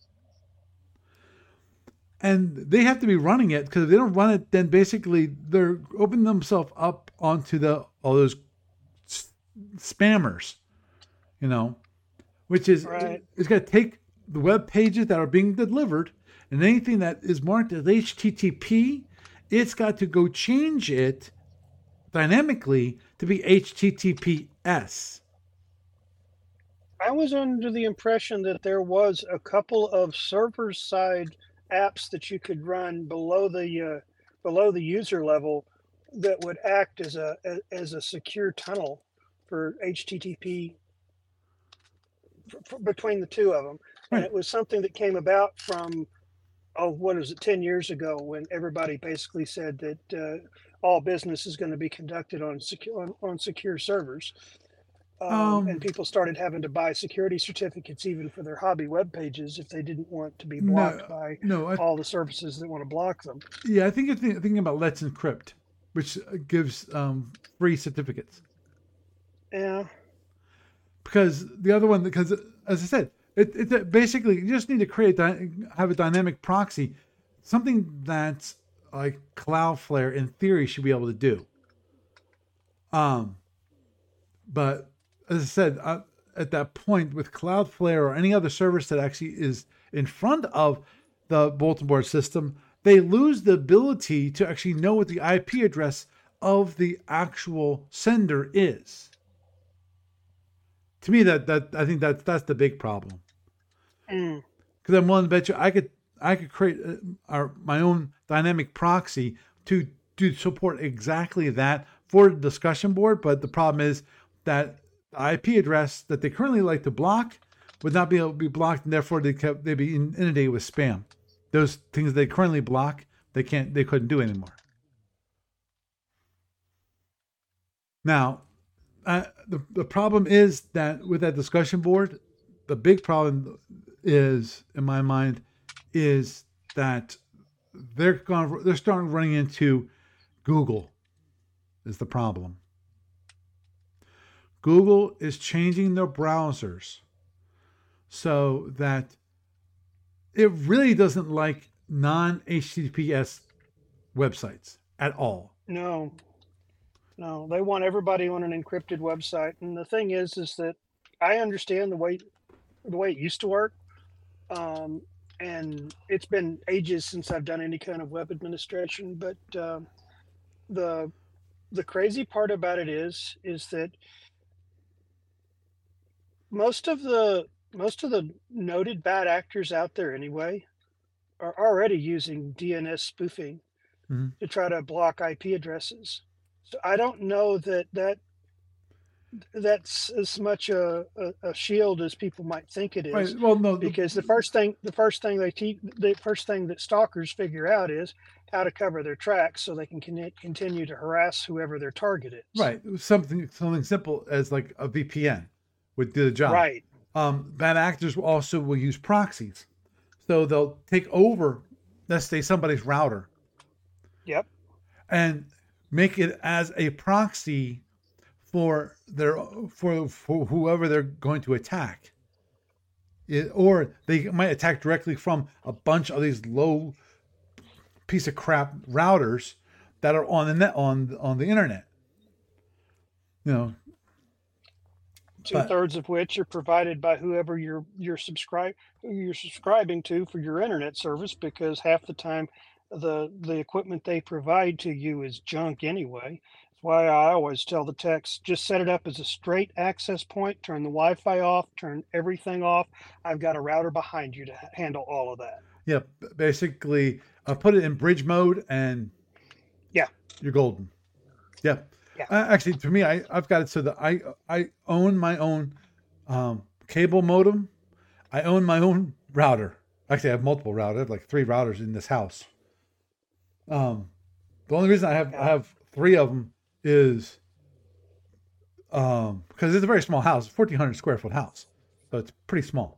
and they have to be running it, because if they don't run it, then basically they're opening themselves up onto the all those spammers, you know. Which is,
Right.
it's got to take the web pages that are being delivered, and anything that is marked as H T T P, it's got to go change it dynamically to be H T T P S.
I was under the impression that there was a couple of server-side apps that you could run below the uh, below the user level that would act as a as a secure tunnel for H T T P f- f- between the two of them, and
Right.
it was something that came about from oh, what is it, ten years ago, when everybody basically said that uh, all business is going to be conducted on secure on, on secure servers. Um,
Um,
and people started having to buy security certificates even for their hobby web pages if they didn't want to be
No,
blocked by
no, I,
all the services that want to block them.
yeah, I think you're think- thinking about Let's Encrypt, which gives um, free certificates.
Yeah,
Because the other one, because as I said, it, it basically you just need to create dy- have a dynamic proxy, something that's like Cloudflare in theory should be able to do. Um, but as I said, uh, at that point with Cloudflare or any other service that actually is in front of the bulletin board system, they lose the ability to actually know what the I P address of the actual sender is. To me, that that I think that that's the big problem.
Mm.
Because I'm willing to bet you I could I could create uh, our, my own dynamic proxy to to support exactly that for the discussion board. But the problem is that the I P address that they currently like to block would not be able to be blocked, and therefore they kept they'd be inundated with spam. those things they currently block, they can't, they couldn't do anymore. Now, uh, the the problem is that with that discussion board, the big problem is, in my mind, is that they're going, they're starting running into Google. Is the problem? Google is changing their browsers so that it really doesn't like non-H T T P S websites at all.
No, no, they want everybody on an encrypted website. And the thing is, is that I understand the way the way it used to work, um, and it's been ages since I've done any kind of web administration. But uh, the the crazy part about it is, is that most of the most of the noted bad actors out there anyway are already using D N S spoofing
Mm-hmm.
to try to block I P addresses. So I don't know that that that's as much a, a, a shield as people might think it is.
Right. Well, no, the-
because the first thing the first thing they teach the first thing that stalkers figure out is how to cover their tracks so they can con- continue to harass whoever their target is.
right. Something something simple as like a V P N would do the job.
Right.
Um, bad actors also will use proxies, so they'll take over, let's say, somebody's router.
Yep.
And make it as a proxy for their for for whoever they're going to attack. It, or they might attack directly from a bunch of these low piece of crap routers that are on the net on on the internet. You know,
Two
but-
thirds of which are provided by whoever you're you're subscribe who you're subscribing to for your internet service, because half the time the the equipment they provide to you is junk anyway. That's why I always tell the techs, just set it up as a straight access point, turn the Wi-Fi off, turn everything off. I've got a router behind you to ha- handle all of that.
yeah, basically, uh, put it in bridge mode and
Yeah.
you're golden. Yeah.
Yeah.
Uh, actually, to me, I I've got it so that I I own my own um, cable modem. I own my own router. Actually, I have multiple routers. I have like three routers in this house. Um, the only reason I have I have three of them is um because it's a very small house, fourteen hundred square foot house, so it's pretty small.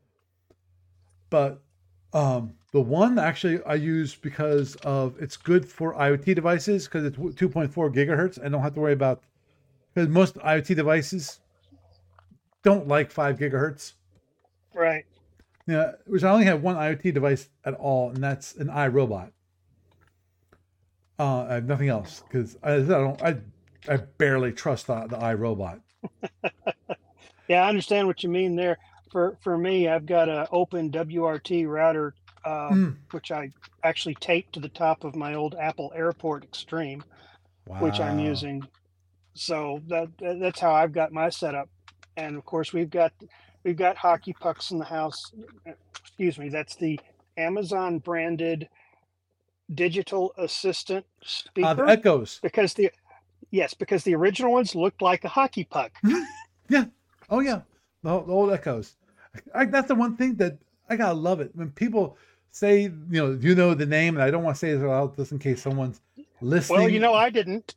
But um, the one actually I use because of it's good for IoT devices because it's two point four gigahertz. I don't have to worry about, because most IoT devices don't like five gigahertz.
Right.
Yeah, which I only have one IoT device at all, and that's an iRobot. Uh, I have nothing else because I, I don't. I I barely trust the, the iRobot.
Yeah, I understand what you mean there. For for me, I've got an open W R T router, uh,
Mm.
which I actually taped to the top of my old Apple Airport Extreme,
Wow.
which I'm using. So that that- that's how I've got my setup. And of course, we've got we've got hockey pucks in the house. Excuse me, that's the Amazon branded digital assistant speaker.
Uh, the Echoes.
because the yes, because the original ones looked like a hockey puck.
Yeah. Oh yeah. The, the old Echoes. I, that's the one thing that I gotta love it when people say, you know, you know the name, and I don't want to say it out just in case someone's listening.
Well, you know, I didn't.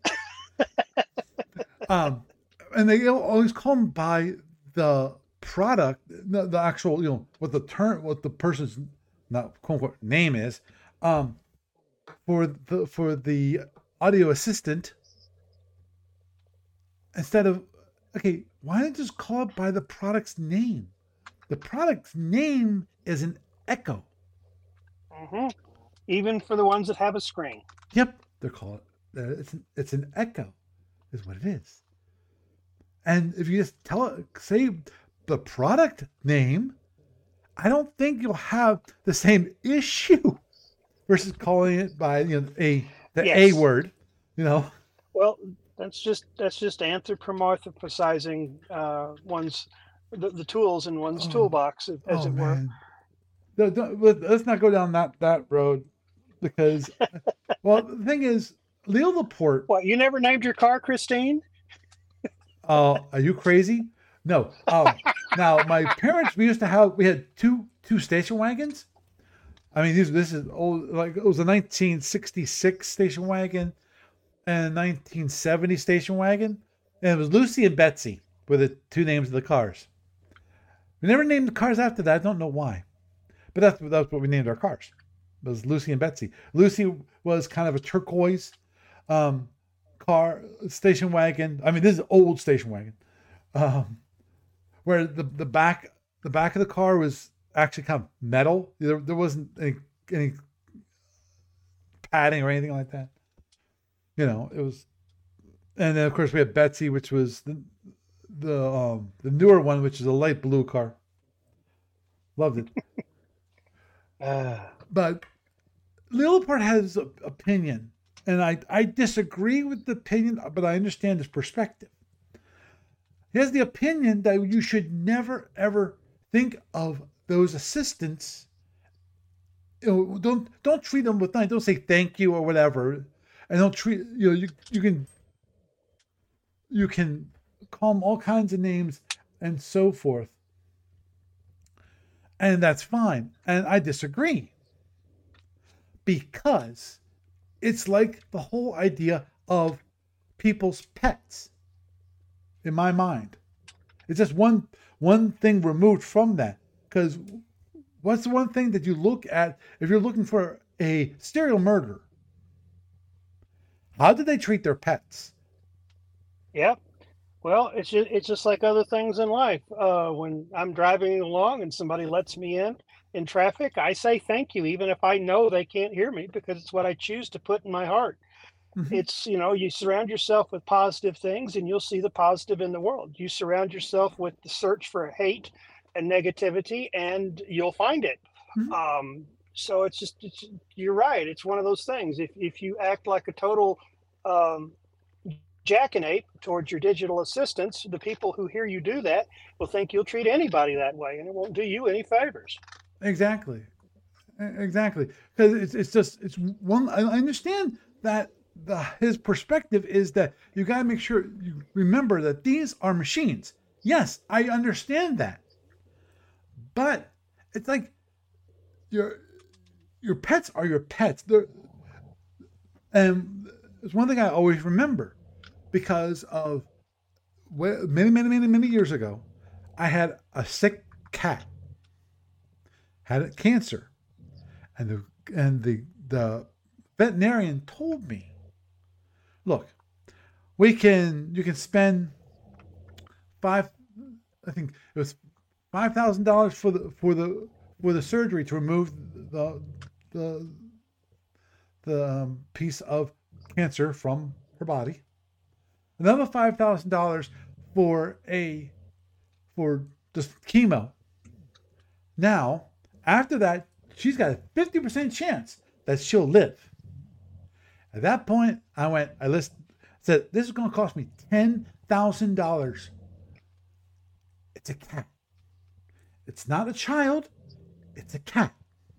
um, and they always call them by the product, the, the actual, you know, what the term, what the person's not quote unquote name is, um, for the for the audio assistant, instead of, okay, why not just call it by the product's name? The product's name is an Echo.
hmm Even for the ones that have a screen.
Yep, they're called. uh, It's an, it's an Echo, is what it is. And if you just tell it, say the product name, I don't think you'll have the same issue versus calling it by, you know, a the
Yes.
A word, you know.
Well, that's just that's just anthropomorphizing uh, one's the, the tools in one's
Oh.
toolbox, as
Oh,
it were.
man. No, don't- let- let's not go down that that road because, well, the thing is, Leo Laporte.
What, you never named your car Christine?
Oh, are you crazy? No. Um, now, my parents, we used to have, we had two two station wagons. I mean, these this is old. Like it was a nineteen sixty-six station wagon and a nineteen seventy station wagon, and it was Lucy and Betsy were the two names of the cars. We never named the cars after that. I don't know why, but that's that's what we named our cars. It was Lucy and Betsy. Lucy was kind of a turquoise um, car station wagon. I mean, this is old station wagon, um, where the the back the back of the car was actually kind of metal. There, there wasn't any, any padding or anything like that. You know, it was, and then of course we had Betsy, which was the the um, the newer one, which is a light blue car. Loved it.
Uh,
But Leopard has an opinion, and I, I disagree with the opinion, but I understand his perspective. He has the opinion that you should never, ever think of those assistants. You know, don't don't treat them with nice. Don't say thank you or whatever, and don't treat you know you you can you can call them all kinds of names and so forth, and that's fine. And I disagree. Because it's like the whole idea of people's pets in my mind. It's just one one thing removed from that. Because what's the one thing that you look at if you're looking for a serial murderer? How do they treat their pets?
yeah. Well, it's just, it's just like other things in life. Uh, when I'm driving along and somebody lets me in in traffic, I say thank you, even if I know they can't hear me, because it's what I choose to put in my heart.
Mm-hmm.
It's, you know, you surround yourself with positive things and you'll see the positive in the world. You surround yourself with the search for hate and negativity and you'll find it.
Mm-hmm.
Um, so it's just, it's, you're right. It's one of those things. If, if you act like a total um, jackanape towards your digital assistants, the people who hear you do that will think you'll treat anybody that way and it won't do you any favors.
Exactly. Exactly. Because it's, it's just, it's one, I understand that the his perspective is that you got to make sure you remember that these are machines. Yes, I understand that. But it's like your your pets are your pets. They're, and it's one thing I always remember because of many, many, many, many years ago, I had a sick cat, had cancer, and the and the the veterinarian told me, look, we can you can spend five I think it was five thousand dollars for the for the for the surgery to remove the the the um, piece of cancer from her body. Another five thousand dollars for a for just chemo. Now, after that, she's got a fifty percent chance that she'll live. At that point, I went, I listed, said, this is going to cost me ten thousand dollars. It's a cat. It's not a child. It's a cat.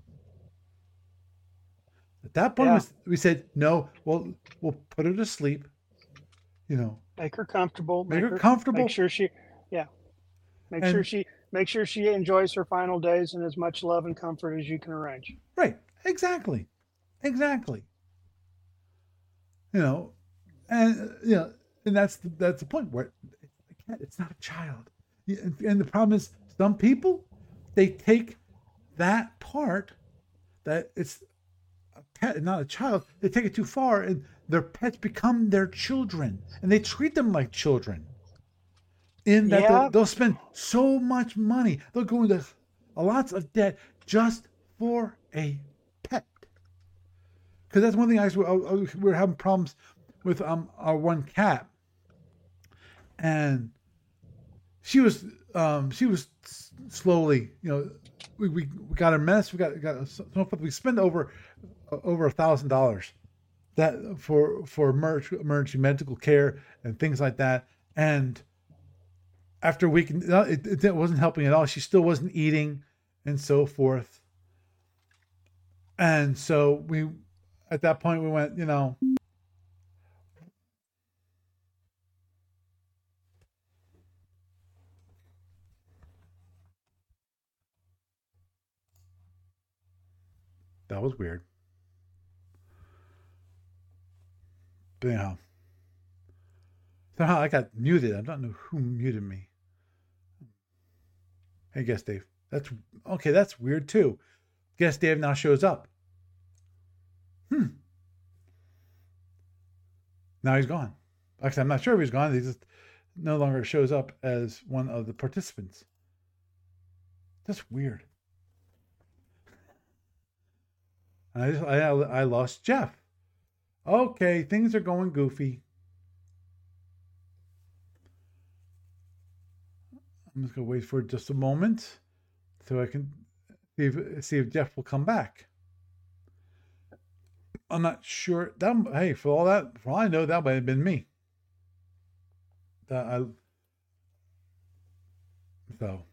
At that point,
Yeah.
we, we said, no, we'll, we'll put her to sleep. You know,
Make her comfortable.
make her comfortable.
Make sure she, yeah. Make
And-
sure she, make sure she enjoys her final days in as much love and comfort as you can arrange.
Right. Exactly. Exactly. You know, and you know, and that's the, that's the point where it's a cat, it's not a child. Yeah, And, and the problem is, some people they take that part that it's a pet, not a child. They take it too far, and their pets become their children, and they treat them like children. In that
Yeah.
they'll, they'll spend so much money, they'll go into lots of debt just for a pet. Because that's one thing I, I, I we were having problems with um our one cat, and she was um she was s- slowly, you know, we, we, we got a mess, we got got so we spend over over a thousand dollars that for for emergency emergency medical care and things like that. And after a week, it, it, it wasn't helping at all. She still wasn't eating and so forth. And so we, at that point, we went, you know, That was weird. But anyhow, somehow I got muted. I don't know who muted me. Hey, Guest Dave. That's okay. That's weird too. Guest Dave now shows up. Hmm. Now he's gone. Actually, I'm not sure if he's gone. He just no longer shows up as one of the participants. That's weird. I just, I I lost Jeff. Okay, things are going goofy. I'm just gonna wait for just a moment so I can see if, see if Jeff will come back. I'm not sure. That hey, for all that, for all I know, that might have been me. That I so.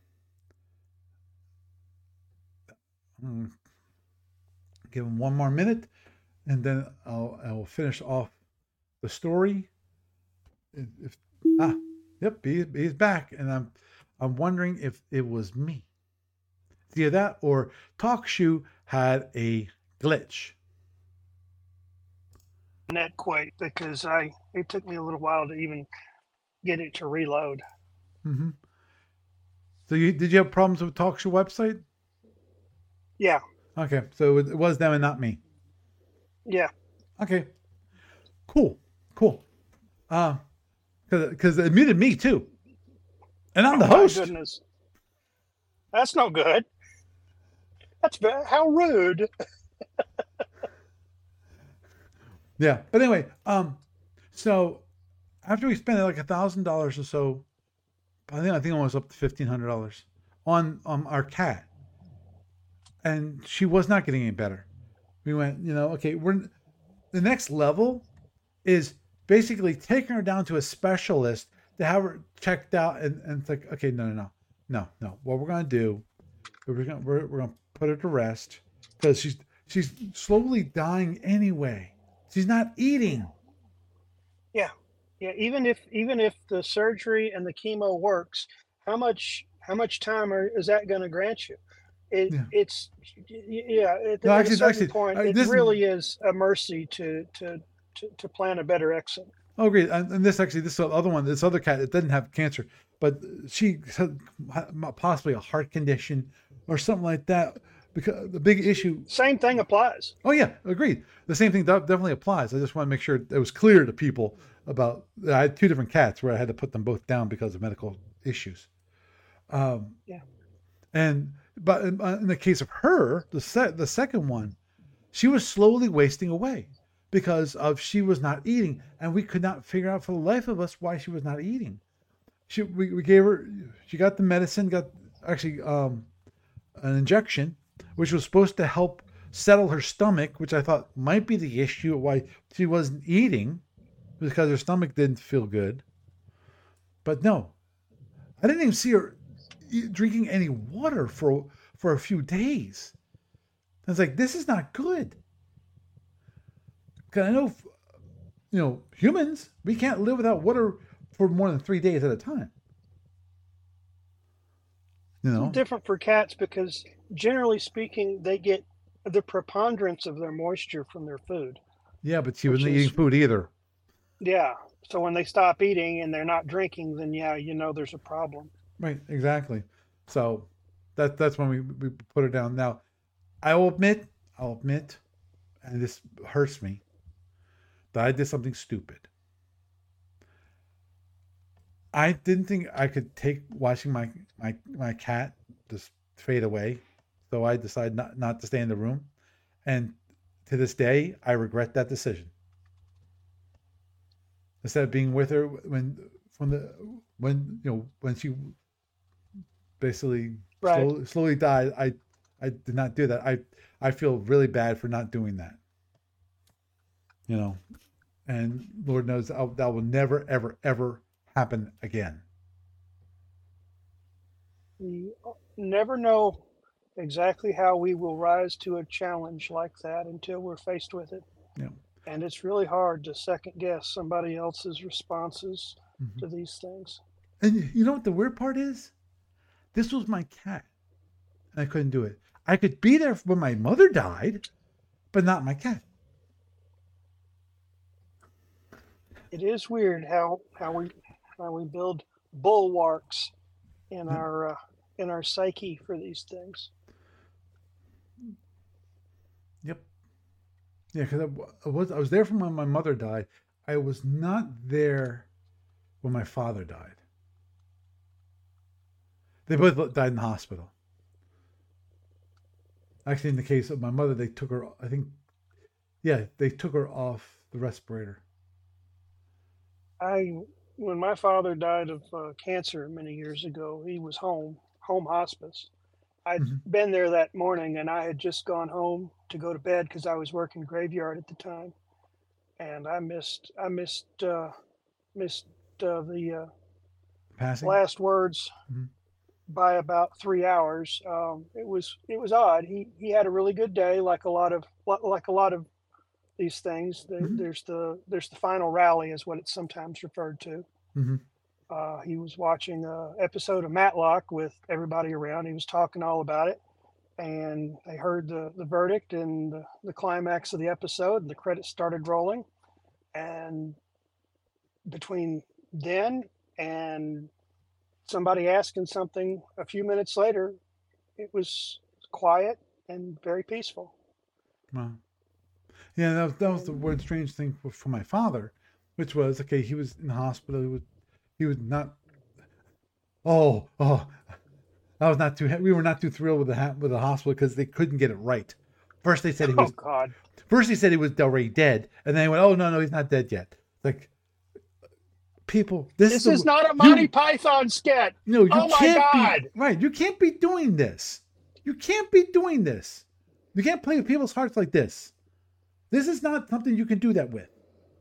Hmm. Give him one more minute, and then I'll I'll finish off the story. If, if ah, yep, he, he's back, and I'm I'm wondering if it was me. It's either that or TalkShoe had a glitch.
Not quite, because I it took me a little while to even get it to reload.
Mm-hmm. So you did you have problems with TalkShoe website?
Yeah.
Okay, so it was them and not me.
Yeah.
Okay. Cool. Cool. Uh, cause, cause it muted me too. And I'm
oh
the host.
My goodness. That's no good. That's bad. How rude.
Yeah. But anyway, um, so after we spent like a thousand dollars or so, I think I think it was up to fifteen hundred dollars on on our cat. And she was not getting any better. We went, you know, okay, we're the next level is basically taking her down to a specialist to have her checked out, and, and it's like, okay, no, no, no, no, no. What we're gonna do, we're gonna we're, we're gonna put her to rest because she's she's slowly dying anyway. She's not eating.
Yeah, yeah. Even if even if the surgery and the chemo works, how much how much time are, is that going to grant you? It,
Yeah.
It's yeah. At,
No,
at
actually-
a certain
actually,
point,
uh,
it
this-
really is a mercy to to to, to plan a better exit.
Oh, great. And, and this actually, this other one, this other cat, it doesn't have cancer, but she had possibly a heart condition or something like that. Because the big issue.
Same thing applies.
Oh yeah, agreed. The same thing definitely applies. I just want to make sure it was clear to people about. I had two different cats where I had to put them both down because of medical issues. Um,
Yeah.
And but in, in the case of her, the se- the second one, she was slowly wasting away because of she was not eating, and we could not figure out for the life of us why she was not eating. She we, we gave her, she got the medicine, got actually um, an injection, which was supposed to help settle her stomach, which I thought might be the issue why she wasn't eating, because her stomach didn't feel good. But no, I didn't even see her eat, drinking any water for for a few days. I was like, this is not good. Because I know, you know, humans, we can't live without water for more than three days at a time. You know,
Different for cats because generally speaking, they get the preponderance of their moisture from their food.
yeah, but she
Which
wasn't
is-
eating food either.
Yeah. So when they stop eating and they're not drinking, then yeah, you know there's a problem.
Right, exactly. So that that's when we, we put her down. Now, I will admit, I'll admit, and this hurts me, that I did something stupid. I didn't think I could take watching my my, my cat just fade away. So I decided not, not to stay in the room. And to this day, I regret that decision. Instead of being with her when when the when you know when she basically
Right.
slowly, slowly died, I I did not do that. I I feel really bad for not doing that. You know, and Lord knows I'll, that will never ever ever happen again.
We never know exactly how we will rise to a challenge like that until we're faced with it.
Yeah.
And it's really hard to second guess somebody else's responses
Mhm.
to these things.
And you know what the weird part is? This was my cat. And I couldn't do it. I could be there when my mother died, but not my cat.
It is weird how how we how we build bulwarks in
Yeah.
our uh, in our psyche for these things.
Yep. Yeah, because I, I was I was there from when my mother died. I was not there when my father died. They both died in the hospital. Actually, in the case of my mother, they took her, I think, yeah, they took her off the respirator.
I when my father died of uh, cancer many years ago, he was home home hospice. I'd
Mhm.
been there that morning, and I had just gone home to go to bed because I was working graveyard at the time, and I missed I missed uh, missed uh, the uh,
Passing?
last words
Mhm.
by about three hours. Um, it was it was odd. He he had a really good day, like a lot of like a lot of these things. There-
Mhm.
There's the there's the final rally, is what it's sometimes referred to.
Mhm.
Uh, he was watching a episode of Matlock with everybody around. He was talking all about it, and they heard the the verdict and the, the climax of the episode. And the credits started rolling, and between then and somebody asking something a few minutes later, it was quiet and very peaceful.
Wow. Yeah, that was, that was the
And
one strange thing for, for my father, which was, okay, he was in the hospital. He was, he was not, oh, oh, I was not too, we were not too thrilled with the, ha- with the hospital because they couldn't get it right. First they said he
oh
was,
God,
first he said he was already dead. And then he went, oh, no, no, he's not dead yet. Like, people, this is
this is
the,
not a Monty
you,
Python sketch.
no, you
Oh my
can't be,
God.
right, you can't be doing this. You can't be doing this. You can't play with people's hearts like this. This is not something you can do that with.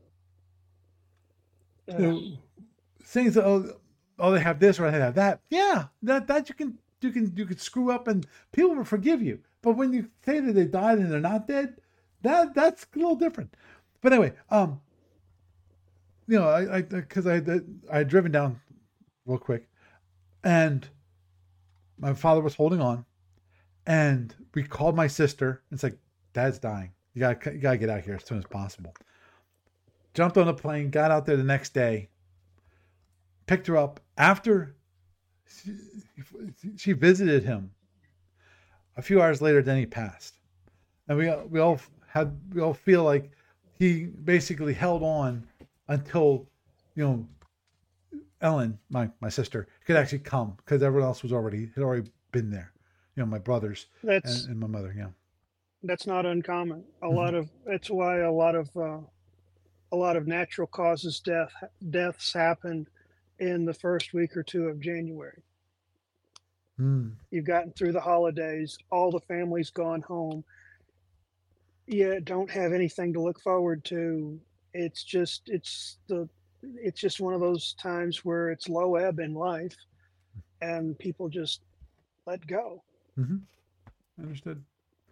You know, saying that, oh, oh, they have this or they have that. Yeah, that that you can you can you can screw up and people will forgive you. But when you say that they died and they're not dead, that that's a little different. But anyway, um, you know, I I because I I had driven down real quick, and my father was holding on, and we called my sister. It's like, Dad's dying. You gotta you gotta get out here as soon as possible. Jumped on a plane, got out there the next day, picked her up after she, she visited him. A few hours later, then he passed, and we we all had we all feel like he basically held on until, you know, Ellen, my my sister, could actually come because everyone else was already had already been there. You know, my brothers and,
That's
and my mother. Yeah.
that's not uncommon. A
Mhm.
lot of that's why a lot of uh, a lot of natural causes death deaths happen in the first week or two of January.
Mm.
You've gotten through the holidays, all the family's gone home. You don't have anything to look forward to. It's just it's the it's just one of those times where it's low ebb in life, and people just let go.
Mm-hmm. Understood.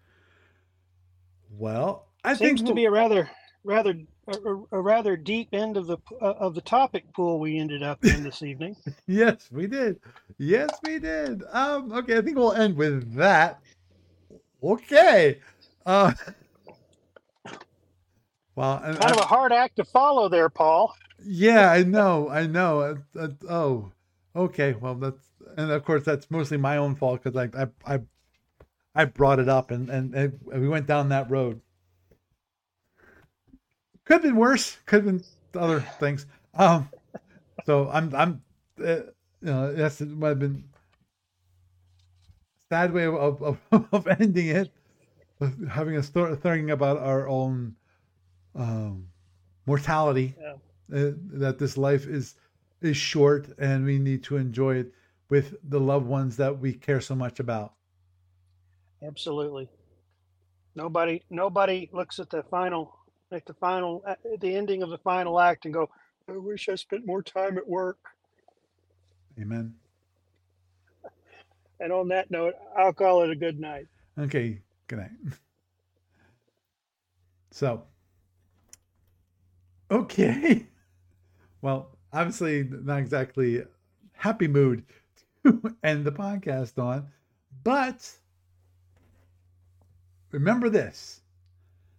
Well, I
Seems
think
to
we'll,
be a rather rather a, a rather deep end of the uh, of the topic pool we ended up in this evening.
yes, we did. Yes, we did. Um, okay, I think we'll end with that. Okay. Uh, well, and
Kind of
I,
a hard act to follow there, Paul.
yeah, I know, I know. Uh, uh, oh, okay. Well, that's and of course that's mostly my own fault because I, I, I, I brought it up and, and and we went down that road. Could have been worse. Could have been other things. Um, so I'm I'm, uh, you know, that's it might have been a sad way of of, of ending it, having us th- thinking about our own um, mortality.
Yeah.
Uh, that this life is is short and we need to enjoy it with the loved ones that we care so much about.
Absolutely. Nobody nobody looks at the final at the final at the ending of the final act and go, I wish I spent more time at work.
Amen.
And on that note, I'll call it a good night.
Okay. Good night. So, okay. Well, obviously not exactly happy mood to end the podcast on, but remember this.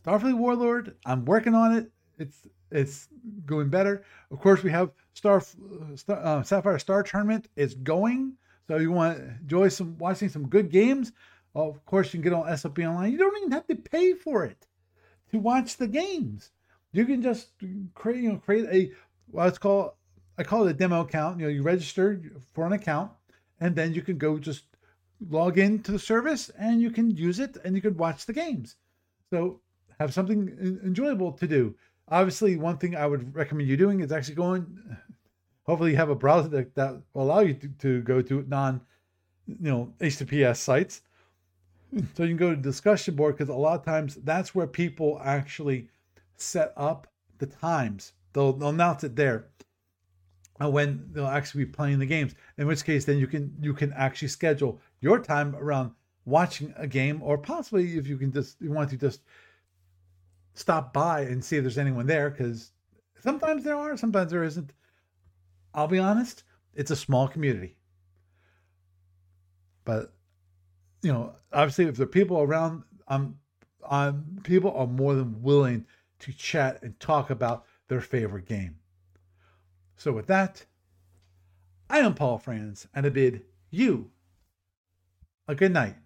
Starfleet Warlord, I'm working on it. It's it's going better. Of course, we have Star, Star uh, Sapphire Star Tournament. It's going. So you want to enjoy some watching some good games. Well, of course, you can get on S F B Online. You don't even have to pay for it to watch the games. You can just create, you know, create a what's called I call it a demo account. You know, you register for an account, and then you can go just log into the service, and you can use it, and you can watch the games. So have something enjoyable to do. Obviously, one thing I would recommend you doing is actually going. Hopefully, you have a browser that, that will allow you to, to go to non, you know, H T T P S sites. So you can go to discussion board, because a lot of times that's where people actually set up the times. They'll, they'll announce it there when they'll actually be playing the games. In which case, then you can you can actually schedule your time around watching a game, or possibly if you can just you want to just stop by and see if there's anyone there, because sometimes there are, sometimes there isn't. I'll be honest, it's a small community. But, you know, obviously if there are people around, I'm, I'm, people are more than willing to chat and talk about their favorite game. So with that, I am Paul Franz, and I bid you a good night.